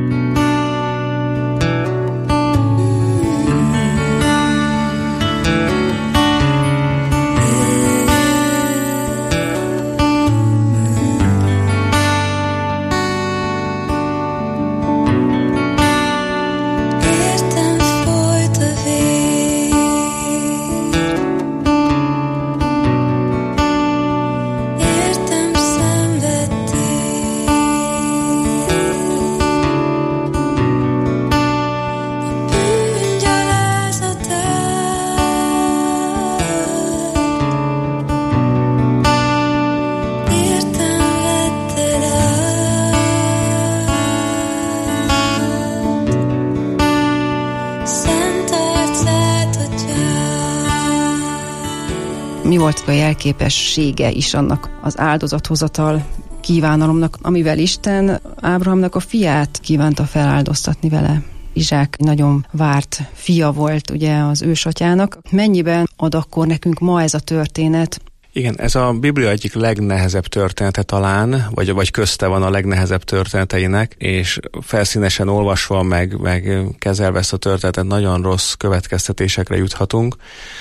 Mi volt a jelképessége is annak az áldozathozatal kívánalomnak, amivel Isten Ábrahámnak a fiát kívánta feláldoztatni vele? Izsák nagyon várt fia volt ugye az ősatyának. Mennyiben ad akkor nekünk ma ez a történet? Igen, ez a Biblia egyik legnehezebb története talán, vagy, vagy közte van a legnehezebb történeteinek, és felszínesen olvasva, meg, meg kezelve ezt a történetet nagyon rossz következtetésekre juthatunk.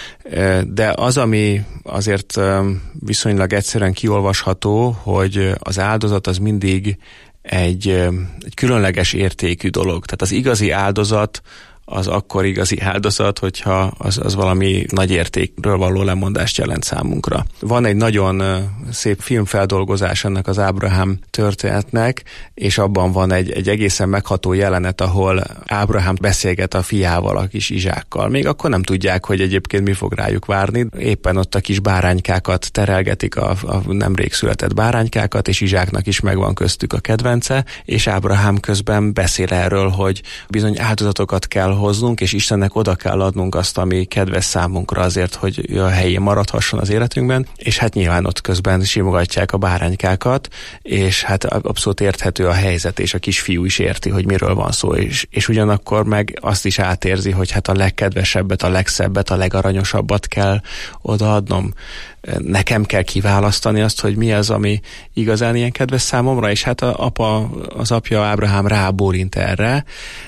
De az, ami azért viszonylag egyszerűen kiolvasható, hogy az áldozat az mindig egy, egy különleges értékű dolog. Tehát az igazi áldozat az akkor igazi áldozat, hogyha az, az valami nagy értékről való lemondást jelent számunkra. Van egy nagyon szép filmfeldolgozás ennek az Ábrahám történetnek, és abban van egy, egy egészen megható jelenet, ahol Ábrahám beszélget a fiával, a kis Izsákkal. Még akkor nem tudják, hogy egyébként mi fog rájuk várni. Éppen ott a kis báránykákat terelgetik, a, a nemrég született báránykákat, és Izsáknak is megvan köztük a kedvence, és Ábrahám közben beszél erről, hogy bizony áldozatokat kell hoznunk, és Istennek oda kell adnunk azt, ami kedves számunkra azért, hogy a helyén maradhasson az életünkben, és hát nyilván ott közben simogatják a báránykákat, és hát abszolút érthető a helyzet, és a kisfiú is érti, hogy miről van szó, és, és ugyanakkor meg azt is átérzi, hogy hát a legkedvesebbet, a legszebbet, a legaranyosabbat kell odaadnom. Nekem kell kiválasztani azt, hogy mi az, ami igazán ilyen kedves számomra, és hát a apa, az apja Ábrahám rábólint erre,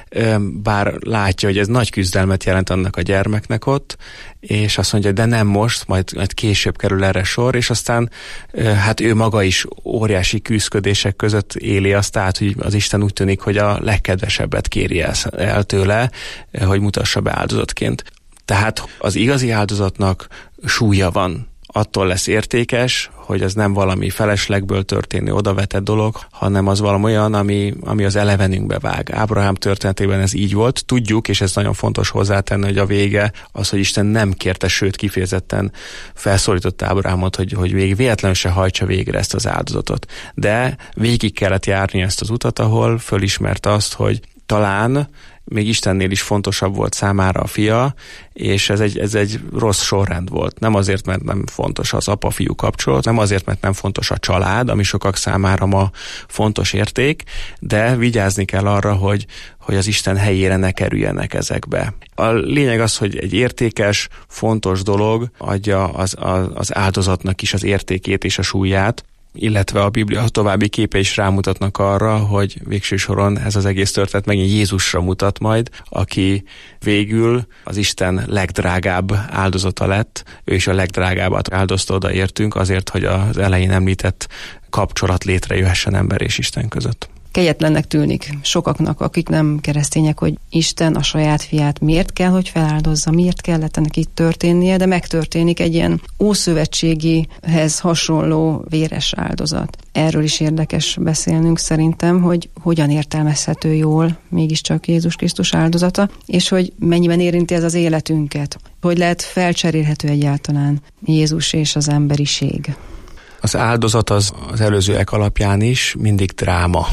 bár látja, hogy ez nagy küzdelmet jelent annak a gyermeknek ott, és azt mondja, de nem most, majd, majd később kerül erre sor, és aztán hát ő maga is óriási küzdködések között éli azt át, hogy az Isten úgy tűnik, hogy a legkedvesebbet kéri el tőle, hogy mutassa be áldozatként. Tehát az igazi áldozatnak súlya van. attól lesz értékes, hogy az nem valami feleslegből történő odavetett dolog, hanem az valami olyan, ami, ami az elevenünkbe vág. Ábrahám történetében ez így volt. Tudjuk, és ez nagyon fontos hozzátenni, hogy a vége az, hogy Isten nem kérte, sőt kifejezetten felszólította Ábrahámot, hogy, hogy még véletlenül se hajtsa végre ezt az áldozatot. De végig kellett járni ezt az utat, ahol fölismerte azt, hogy talán még Istennél is fontosabb volt számára a fia, és ez egy, ez egy rossz sorrend volt. Nem azért, mert nem fontos az apa-fiú kapcsolat, nem azért, mert nem fontos a család, ami sokak számára ma fontos érték, de vigyázni kell arra, hogy, hogy az Isten helyére ne kerüljenek ezekbe. A lényeg az, hogy egy értékes, fontos dolog adja az, az, az áldozatnak is az értékét és a súlyát, illetve a Biblia további képe is rámutatnak arra, hogy végső soron ez az egész történet megint Jézusra mutat majd, aki végül az Isten legdrágább áldozata lett, ő is a legdrágábbat áldozta, odaértünk azért, hogy az elején említett kapcsolat létrejöhessen ember és Isten között. Kegyetlennek tűnik sokaknak, akik nem keresztények, hogy Isten a saját fiát miért kell, hogy feláldozza, miért kellett ennek így történnie, de megtörténik egy ilyen ószövetségihez hasonló véres áldozat. Erről is érdekes beszélnünk szerintem, hogy hogyan értelmezhető jól mégiscsak Jézus Krisztus áldozata, és hogy mennyiben érinti ez az életünket, hogy lehet felcserélhető egyáltalán Jézus és az emberiség. Az áldozat az, az előzőek alapján is mindig dráma.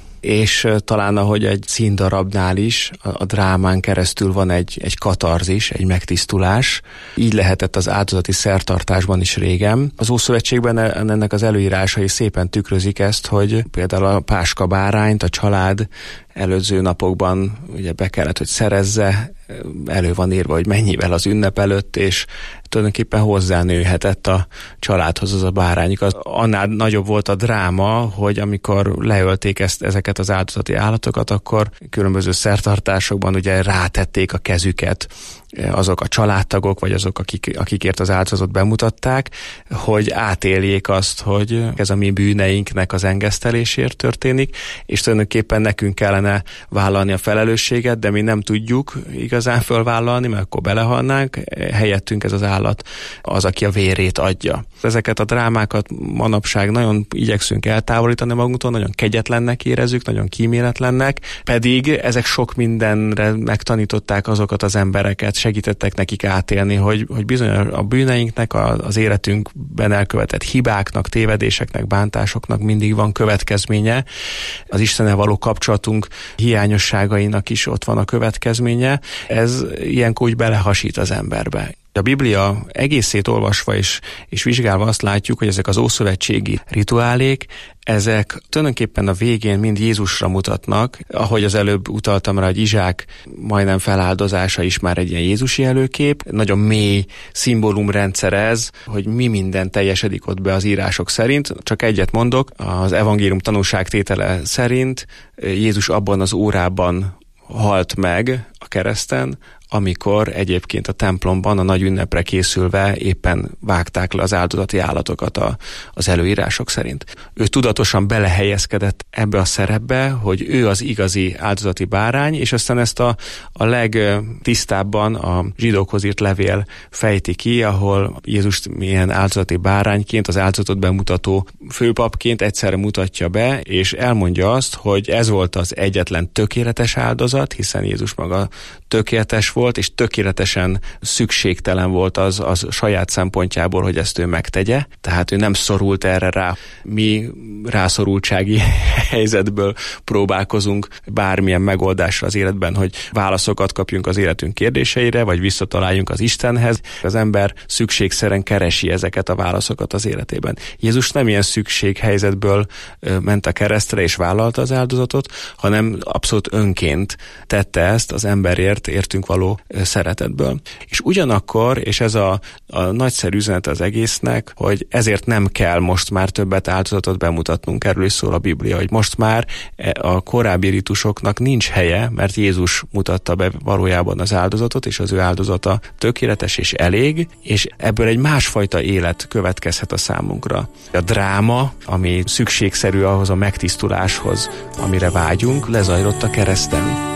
És talán ahogy egy színdarabnál is, a, a drámán keresztül van egy, egy katarzis, egy megtisztulás. Így lehetett az áldozati szertartásban is régen. Az Ószövetségben ennek az előírásai szépen tükrözik ezt, hogy például a páska bárányt a család előző napokban ugye be kellett, hogy szerezze, elő van írva, hogy mennyivel az ünnep előtt, és tulajdonképpen hozzánőhetett a családhoz az a bárány. Az annál nagyobb volt a dráma, hogy amikor leölték ezt, ezeket az áldozati állatokat, akkor különböző szertartásokban ugye rátették a kezüket azok a családtagok, vagy azok, akik, akikért az áldozatot bemutatták, hogy átéljék azt, hogy ez a mi bűneinknek az engesztelésért történik, és tulajdonképpen nekünk kellene vállalni a felelősséget, de mi nem tudjuk igazán fölvállalni, mert akkor belehalnánk, helyettünk ez az állat az, aki a vérét adja. Ezeket a drámákat manapság nagyon igyekszünk eltávolítani magunktól, nagyon kegyetlennek érezzük, nagyon kíméletlennek, pedig ezek sok mindenre megtanították azokat az embereket, segítettek nekik átélni, hogy, hogy bizony a bűneinknek, az életünkben elkövetett hibáknak, tévedéseknek, bántásoknak mindig van következménye. Az Istennel való kapcsolatunk hiányosságainak is ott van a következménye. Ez ilyenkor úgy belehasít az emberbe. A Biblia egészét olvasva és, és vizsgálva azt látjuk, hogy ezek az ószövetségi rituálék, ezek tulajdonképpen a végén mind Jézusra mutatnak, ahogy az előbb utaltam rá, hogy Izsák majdnem feláldozása is már egy ilyen Jézusi előkép. Nagyon mély szimbólumrendszer ez, hogy mi minden teljesedik ott be az írások szerint. Csak egyet mondok, az evangélium tanúságtétele szerint Jézus abban az órában halt meg a kereszten, amikor egyébként a templomban a nagy ünnepre készülve éppen vágták le az áldozati állatokat a, az előírások szerint. Ő tudatosan belehelyezkedett ebbe a szerepbe, hogy ő az igazi áldozati bárány, és aztán ezt a, a legtisztábban a zsidókhoz írt levél fejti ki, ahol Jézust milyen áldozati bárányként, az áldozatot bemutató főpapként egyszerre mutatja be, és elmondja azt, hogy ez volt az egyetlen tökéletes áldozat, hiszen Jézus maga tökéletes volt, és tökéletesen szükségtelen volt az, az saját szempontjából, hogy ezt ő megtegye. Tehát ő nem szorult erre rá. Mi rászorultsági helyzetből próbálkozunk bármilyen megoldásra az életben, hogy válaszokat kapjunk az életünk kérdéseire, vagy visszataláljunk az Istenhez. Az ember szükségszerűen keresi ezeket a válaszokat az életében. Jézus nem ilyen szükséghelyzetből ment a keresztre és vállalta az áldozatot, hanem abszolút önként tette ezt az emberért, értünk való szeretetből. És ugyanakkor, és ez a, a nagyszerű üzenet az egésznek, hogy ezért nem kell most már többet áldozatot bemutatnunk, erről is szól a Biblia, hogy most már a korábbi ritusoknak nincs helye, mert Jézus mutatta be valójában az áldozatot, és az ő áldozata tökéletes és elég, és ebből egy másfajta élet következhet a számunkra. A dráma, ami szükségszerű ahhoz a megtisztuláshoz, amire vágyunk, lezajlott a kereszten.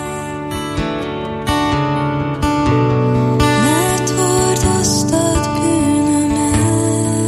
Mert hordoztad bűnömet,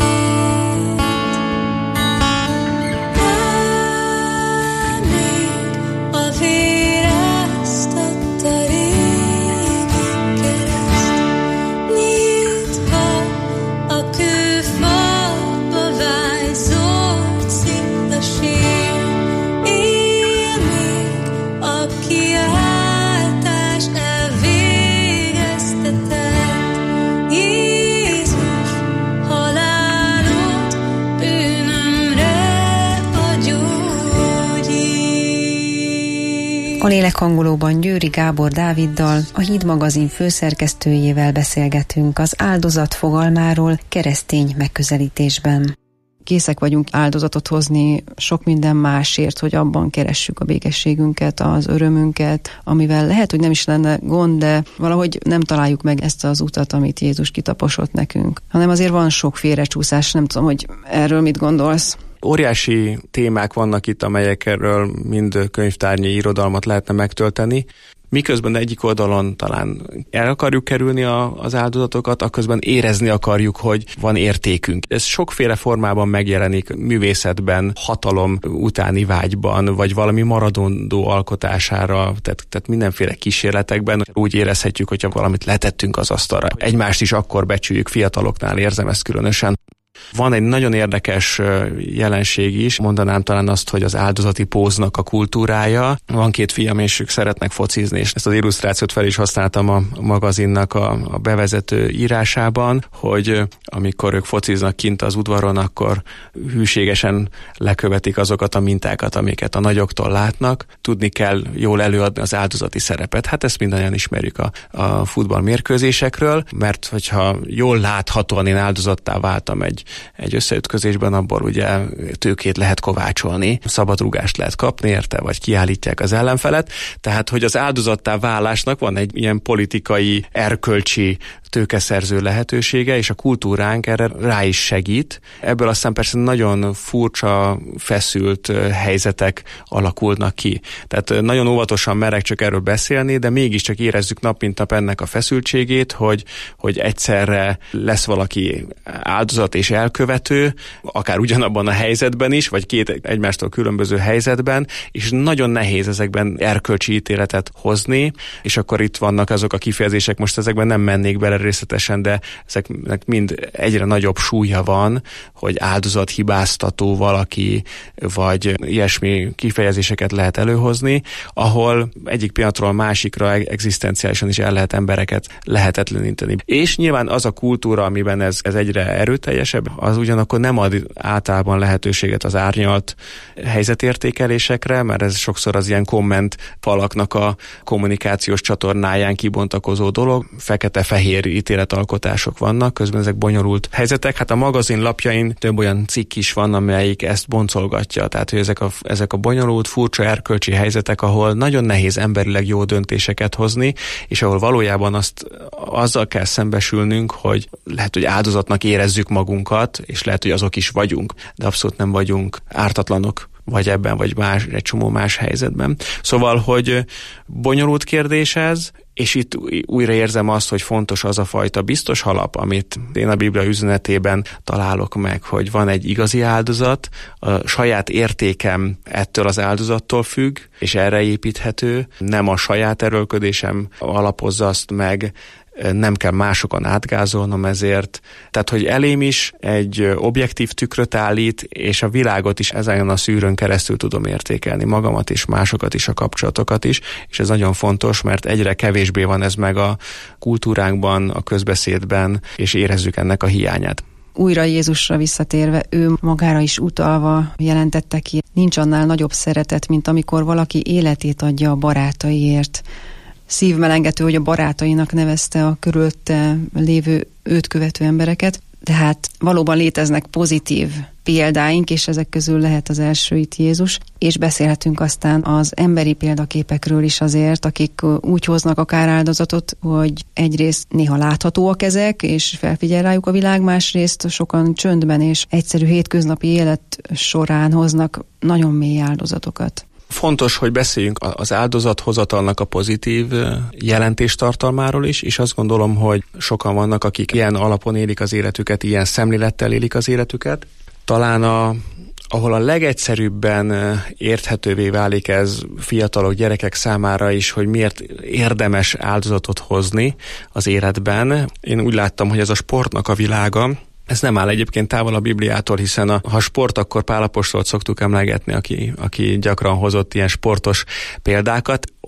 A lélekhangolóban Győri Gábor Dáviddal, a Híd magazin főszerkesztőjével beszélgetünk az áldozat fogalmáról keresztény megközelítésben. Készek vagyunk áldozatot hozni sok minden másért, hogy abban keressük a békességünket, az örömünket, amivel lehet, hogy nem is lenne gond, de valahogy nem találjuk meg ezt az utat, amit Jézus kitaposott nekünk. Hanem azért van sok félrecsúszás, nem tudom, hogy erről mit gondolsz. Óriási témák vannak itt, amelyekről mind könyvtárnyi irodalmat lehetne megtölteni. Miközben egyik oldalon talán el akarjuk kerülni a, az áldozatokat, akközben érezni akarjuk, hogy van értékünk. Ez sokféle formában megjelenik művészetben, hatalom utáni vágyban, vagy valami maradandó alkotására, tehát, tehát mindenféle kísérletekben úgy érezhetjük, hogyha valamit letettünk az asztalra. Egymást is akkor becsüljük, fiataloknál érzem ezt különösen. Van egy nagyon érdekes jelenség is, mondanám talán azt, hogy az áldozati póznak a kultúrája. Van két fiam, és ők szeretnek focizni, és ezt az illusztrációt fel is használtam a magazinnak a, a bevezető írásában, hogy amikor ők fociznak kint az udvaron, akkor hűségesen lekövetik azokat a mintákat, amiket a nagyoktól látnak. Tudni kell jól előadni az áldozati szerepet. Hát ezt mindannyian ismerjük a, a futballmérkőzésekről, mert hogyha jól láthatóan én áldozattá váltam egy egy összeütközésben, abból ugye tőkét lehet kovácsolni, szabadrúgást lehet kapni érte, vagy kiállítják az ellenfelet. Tehát, hogy az áldozattá válásnak van egy ilyen politikai, erkölcsi tőkeszerző lehetősége, és a kultúránk erre rá is segít. Ebből aztán persze nagyon furcsa, feszült helyzetek alakulnak ki. Tehát nagyon óvatosan merek csak erről beszélni, de mégiscsak érezzük nap mint nap ennek a feszültségét, hogy, hogy egyszerre lesz valaki áldozat és elkövető, akár ugyanabban a helyzetben is, vagy két egymástól különböző helyzetben, és nagyon nehéz ezekben erkölcsi ítéletet hozni, és akkor itt vannak azok a kifejezések, most ezekben nem mennék bele részletesen, de ezeknek mind egyre nagyobb súlya van, hogy áldozathibáztató valaki, vagy ilyesmi kifejezéseket lehet előhozni, ahol egyik pillanatról a másikra egzisztenciálisan is el lehet embereket lehetetleníteni. És nyilván az a kultúra, amiben ez, ez egyre erőteljesebb, az ugyanakkor nem ad általában lehetőséget az árnyalt helyzetértékelésekre, mert ez sokszor az ilyen komment falaknak a kommunikációs csatornáján kibontakozó dolog. Fekete-fehér ítéletalkotások vannak, közben ezek bonyolult helyzetek. Hát a magazin lapjain több olyan cikk is van, amelyik ezt boncolgatja. Tehát, hogy ezek a, ezek a bonyolult, furcsa erkölcsi helyzetek, ahol nagyon nehéz emberileg jó döntéseket hozni, és ahol valójában azt azzal kell szembesülnünk, hogy lehet, hogy áldozatnak érezzük magunkat, és lehet, hogy azok is vagyunk, de abszolút nem vagyunk ártatlanok, vagy ebben, vagy más, egy csomó más helyzetben. Szóval, hogy bonyolult kérdés ez, és itt újra érzem azt, hogy fontos az a fajta biztos alap, amit én a Biblia üzenetében találok meg, hogy van egy igazi áldozat, a saját értékem ettől az áldozattól függ, és erre építhető, nem a saját erőlködésem alapozza azt meg, nem kell másokon átgázolnom ezért. Tehát, hogy elém is egy objektív tükröt állít, és a világot is ezen a szűrőn keresztül tudom értékelni, magamat is, másokat is, a kapcsolatokat is, és ez nagyon fontos, mert egyre kevésbé van ez meg a kultúránkban, a közbeszédben, és érezzük ennek a hiányát. Újra Jézusra visszatérve, ő magára is utalva jelentette ki, nincs annál nagyobb szeretet, mint amikor valaki életét adja a barátaiért. Szívmelengető, hogy a barátainak nevezte a körülötte lévő őt követő embereket, de hát valóban léteznek pozitív példáink, és ezek közül lehet az első itt Jézus, és beszélhetünk aztán az emberi példaképekről is azért, akik úgy hoznak akár áldozatot, hogy egyrészt néha láthatóak ezek, és felfigyel rájuk a világ, másrészt sokan csöndben és egyszerű hétköznapi élet során hoznak nagyon mély áldozatokat. Fontos, hogy beszéljünk az áldozathozatalnak a pozitív jelentéstartalmáról is, és azt gondolom, hogy sokan vannak, akik ilyen alapon élik az életüket, ilyen szemlélettel élik az életüket. Talán a, ahol a legegyszerűbben érthetővé válik ez fiatalok, gyerekek számára is, hogy miért érdemes áldozatot hozni az életben. Én úgy láttam, hogy ez a sportnak a világa. Ez nem áll egyébként távol a Bibliától, hiszen a, ha sport, akkor Pál apostolt szoktuk emlegetni, aki, aki gyakran hozott ilyen sportos példákat.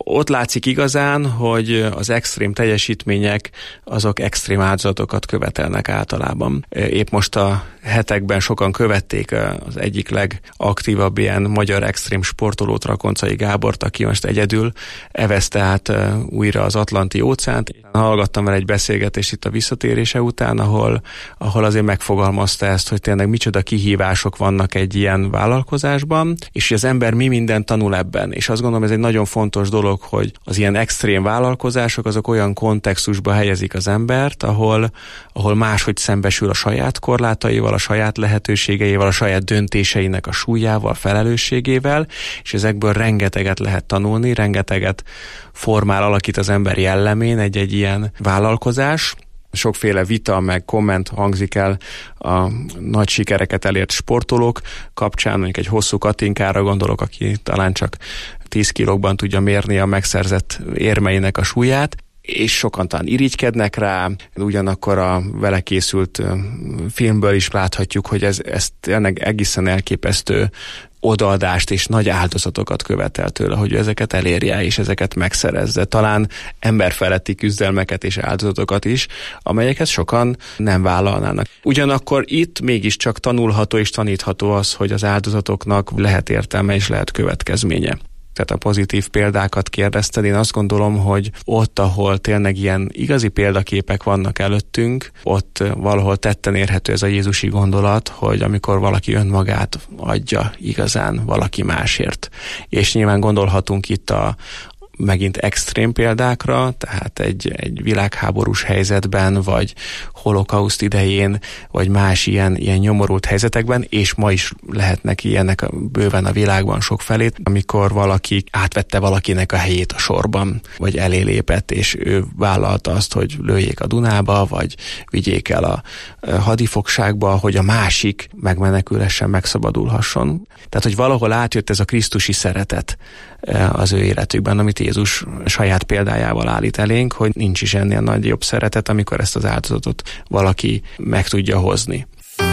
ott látszik igazán, hogy az extrém teljesítmények azok extrém áldozatokat követelnek általában. Épp most a hetekben sokan követték az egyik legaktívabb ilyen magyar extrém sportolót, Rakoncai Gábort, aki most egyedül evezte át újra az Atlanti óceánt. Hallgattam vele egy beszélgetést itt a visszatérése után, ahol, ahol azért megfogalmazta ezt, hogy tényleg micsoda kihívások vannak egy ilyen vállalkozásban, és hogy az ember mi mindent tanul ebben. És azt gondolom, ez egy nagyon fontos dolog, hogy az ilyen extrém vállalkozások azok olyan kontextusba helyezik az embert, ahol, ahol máshogy szembesül a saját korlátaival, a saját lehetőségeivel, a saját döntéseinek a súlyával, felelősségével, és ezekből rengeteget lehet tanulni, rengeteget formál, alakít az ember jellemén egy-egy ilyen vállalkozás. Sokféle vita meg komment hangzik el a nagy sikereket elért sportolók kapcsán, mondjuk egy Hosszú Katinkára gondolok, aki talán csak tíz kilókban tudja mérni a megszerzett érmeinek a súlyát, és sokan talán irigykednek rá, ugyanakkor a vele készült filmből is láthatjuk, hogy ez, ez tényleg egészen elképesztő odaadást és nagy áldozatokat követel tőle, hogy ezeket elérje és ezeket megszerezze. Talán emberfeletti küzdelmeket és áldozatokat is, amelyeket sokan nem vállalnának. Ugyanakkor itt mégiscsak tanulható és tanítható az, hogy az áldozatoknak lehet értelme és lehet következménye. Tehát a pozitív példákat kérdezted, én azt gondolom, hogy ott, ahol tényleg ilyen igazi példaképek vannak előttünk, ott valahol tetten érhető ez a jézusi gondolat, hogy amikor valaki önmagát adja igazán valaki másért. És nyilván gondolhatunk itt a megint extrém példákra, tehát egy, egy világháborús helyzetben, vagy holokauszt idején, vagy más ilyen, ilyen nyomorult helyzetekben, és ma is lehetnek ilyenek a, bőven a világban sokfelét, amikor valaki átvette valakinek a helyét a sorban, vagy elé lépett, és ő vállalta azt, hogy lőjék a Dunába, vagy vigyék el a hadifogságba, hogy a másik megmenekülhessen, megszabadulhasson. Tehát, hogy valahol átjött ez a krisztusi szeretet az ő életükben, amit Jézus saját példájával állít elénk, hogy nincs is ennél nagyobb szeretet, amikor ezt az áldozatot valaki meg tudja hozni.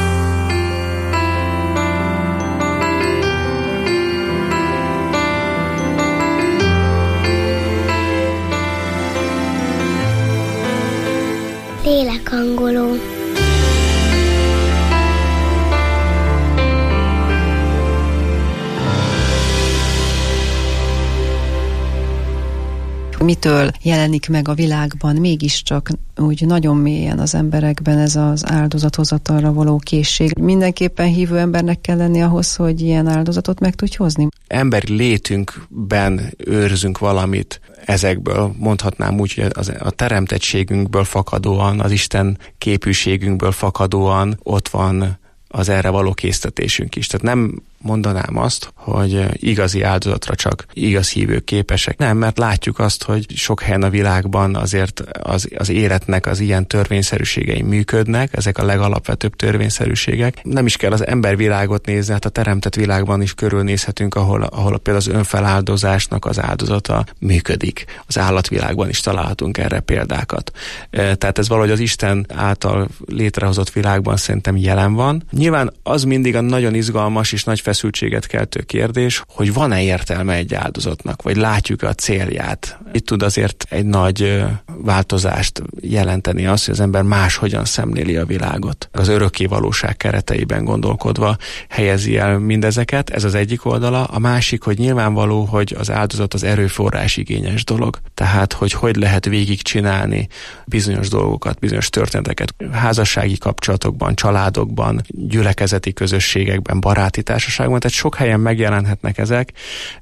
Lélekhangoló. Mitől jelenik meg a világban mégiscsak úgy nagyon mélyen az emberekben ez az áldozathozatalra való készség. Mindenképpen hívő embernek kell lenni ahhoz, hogy ilyen áldozatot meg tudj hozni? Emberi létünkben őrzünk valamit ezekből, mondhatnám úgy, hogy az, a teremtettségünkből fakadóan, az Isten képűségünkből fakadóan ott van az erre való késztetésünk is. Tehát nem mondanám azt, hogy igazi áldozatra csak igaz hívők képesek. Nem, mert látjuk azt, hogy sok helyen a világban azért az, az életnek az ilyen törvényszerűségei működnek, ezek a legalapvetőbb törvényszerűségek. Nem is kell az embervilágot nézni, hát a teremtett világban is körülnézhetünk, ahol, ahol például az önfeláldozásnak az áldozata működik. Az állatvilágban is találhatunk erre példákat. Tehát ez valahogy az Isten által létrehozott világban szerintem jelen van. Nyilván az mindig a nagyon izgalmas és nagy feszültséget keltő kérdés, hogy van-e értelme egy áldozatnak, vagy látjuk a célját. Itt tud azért egy nagy változást jelenteni az, hogy az ember máshogyan szemléli a világot. Az örökké valóság kereteiben gondolkodva helyezi el mindezeket, ez az egyik oldala. A másik, hogy nyilvánvaló, hogy az áldozat az erőforrás igényes dolog. Tehát, hogy hogy lehet végigcsinálni bizonyos dolgokat, bizonyos történeteket házassági kapcsolatokban, családokban, gyülekezeti közösségekben, baráti társaságban, tehát sok helyen megjelenhetnek ezek.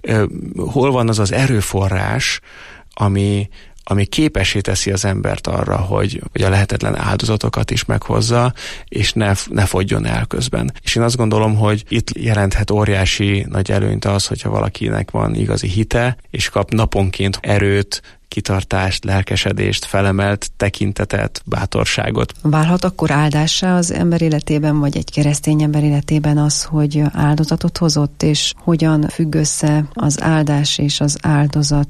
Hol van az az erőforrás, ami, ami képessé teszi az embert arra, hogy, hogy a lehetetlen áldozatokat is meghozza, és ne, ne fogjon el közben. És én azt gondolom, hogy itt jelenthet óriási nagy előnyt az, hogyha valakinek van igazi hite, és kap naponként erőt, kitartást, lelkesedést, felemelt tekintetet, bátorságot. Válhat akkor áldássá az ember életében, vagy egy keresztény ember életében az, hogy áldozatot hozott, és hogyan függ össze az áldás és az áldozat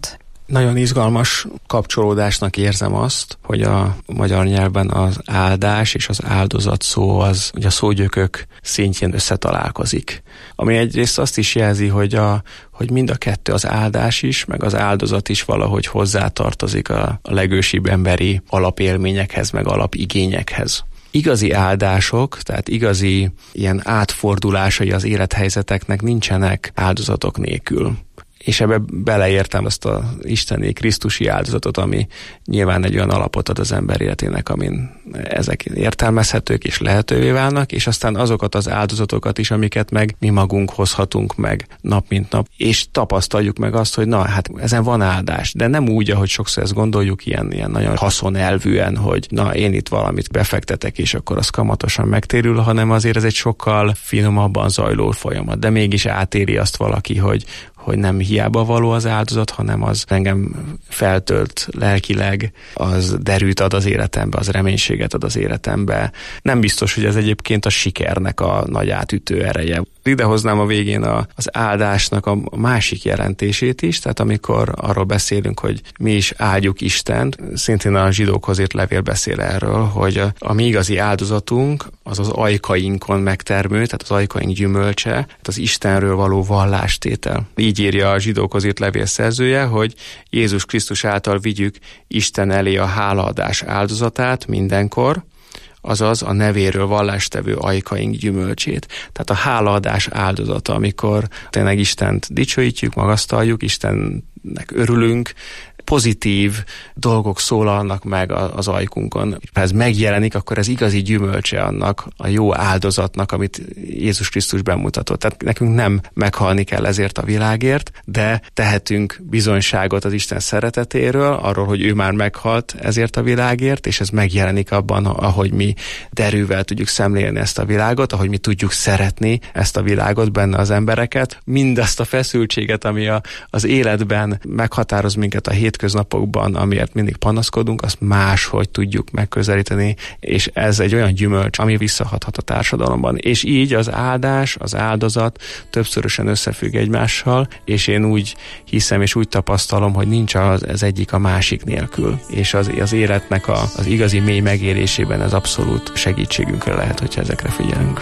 Nagyon izgalmas kapcsolódásnak érzem azt, hogy a magyar nyelvben az áldás és az áldozat szó az, hogy a szógyökök szintjén összetalálkozik. Ami egyrészt azt is jelzi, hogy, a, hogy mind a kettő, az áldás is, meg az áldozat is valahogy hozzátartozik a, a legősibb emberi alapélményekhez, meg alapigényekhez. Igazi áldások, tehát igazi ilyen átfordulásai az élethelyzeteknek nincsenek áldozatok nélkül. És ebbe beleértem azt az isteni krisztusi áldozatot, ami nyilván egy olyan alapot ad az ember életének, amin ezek értelmezhetők és lehetővé válnak, és aztán azokat az áldozatokat is, amiket meg mi magunk hozhatunk meg nap mint nap, és tapasztaljuk meg azt, hogy na, hát ezen van áldás, de nem úgy, ahogy sokszor ezt gondoljuk, ilyen, ilyen nagyon haszonelvűen, hogy na, én itt valamit befektetek, és akkor az kamatosan megtérül, hanem azért ez egy sokkal finomabban zajló folyamat, de mégis átéri azt valaki, hogy hogy nem hiába való az áldozat, hanem az engem feltölt lelkileg, az derűt ad az életembe, az reménységet ad az életembe. Nem biztos, hogy ez egyébként a sikernek a nagy átütő ereje. Idehoznám a végén a, az áldásnak a másik jelentését is, tehát amikor arról beszélünk, hogy mi is áldjuk Istent, szintén a zsidókhoz írt levél beszél erről, hogy a, a mi igazi áldozatunk az az ajkainkon megtermő, tehát az ajkaink gyümölcse, tehát az Istenről való vallástétel. Így írja a zsidókhoz írt levél szerzője, hogy Jézus Krisztus által vigyük Isten elé a hálaadás áldozatát mindenkor, azaz a nevéről vallástevő ajkaink gyümölcsét. Tehát a hálaadás áldozata, amikor tényleg Istent dicsőítjük, magasztaljuk, Istennek örülünk, pozitív dolgok szólalnak meg az ajkunkon. Ha ez megjelenik, akkor ez igazi gyümölcse annak a jó áldozatnak, amit Jézus Krisztus bemutatott. Tehát nekünk nem meghalni kell ezért a világért, de tehetünk bizonyságot az Isten szeretetéről, arról, hogy ő már meghalt ezért a világért, és ez megjelenik abban, ahogy mi derűvel tudjuk szemlélni ezt a világot, ahogy mi tudjuk szeretni ezt a világot, benne az embereket. Mindazt a feszültséget, ami a, az életben meghatároz minket a hétköznapokban, amiért mindig panaszkodunk, azt máshogy tudjuk megközelíteni, és ez egy olyan gyümölcs, ami visszahathat a társadalomban. És így az áldás, az áldozat többszörösen összefügg egymással, és én úgy hiszem, és úgy tapasztalom, hogy nincs az, az egyik a másik nélkül. És az, az életnek a, az igazi mély megélésében ez abszolút segítségünkre lehet, hogyha ezekre figyelünk.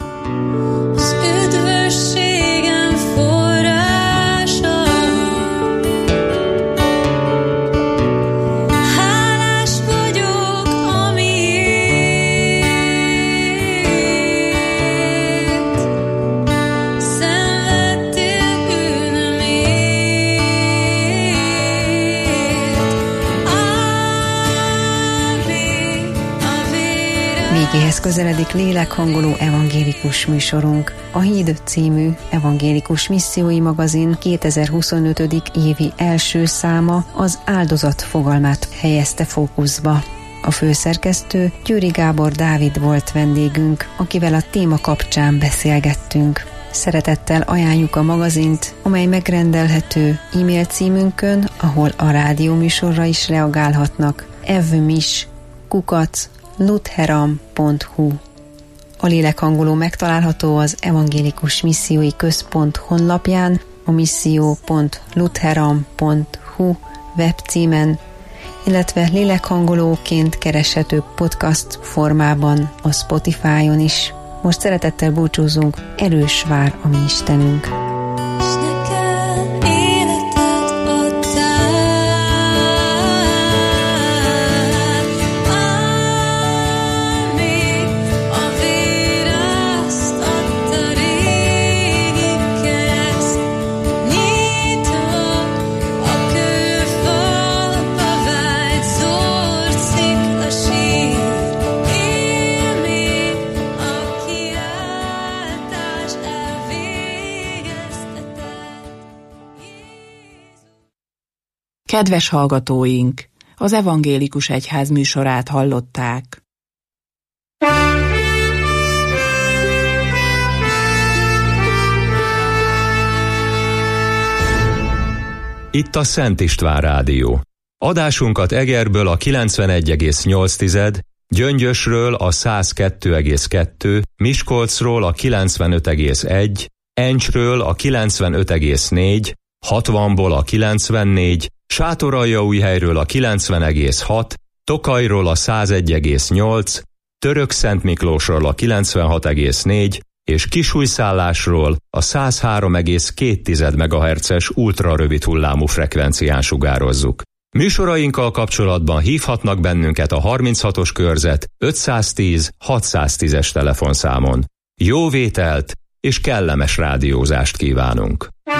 Az üdvösségem forrása, hálás vagyok, amiért szenvedtél bűnömért. Ávé, a vére. Végéhez közeledik lélekhangoló evangélikus műsorunk. A Híd című evangélikus missziói magazin kétezer-huszonöt. évi első száma az áldozat fogalmát helyezte fókuszba. A főszerkesztő Győri Gábor Dávid volt vendégünk, akivel a téma kapcsán beszélgettünk. Szeretettel ajánljuk a magazint, amely megrendelhető e-mail címünkön, ahol a rádióműsorra is reagálhatnak. evmis kukac lutheran pont hu. A lélekhangoló megtalálható az Evangélikus Missziói Központ honlapján, a misszió pont lutheran pont hu webcímen, illetve lélekhangolóként kereshető podcast formában a Spotify-on is. Most szeretettel búcsúzunk, erős vár a mi Istenünk. Kedves hallgatóink! Az Evangélikus Egyház műsorát hallották. Itt a Szent István Rádió. Adásunkat Egerből a kilencvenegy egész nyolc, Gyöngyösről a száz kettő egész kettő, Miskolcról a kilencvenöt egész egy, Encsről a kilencvenöt egész négy, hatvanból a kilencvennégy, Sátoraljaújhelyről a kilencven egész hat, Tokajról a száz egy egész nyolc, Török-Szent Miklósról a kilencvenhat egész négy és Kisújszállásról a száz három egész két megahertzes ultrarövid hullámú frekvencián sugározzuk. Műsorainkkal kapcsolatban hívhatnak bennünket a harminchatos körzet ötszáztíz hatszáztízes telefonszámon. Jó vételt és kellemes rádiózást kívánunk!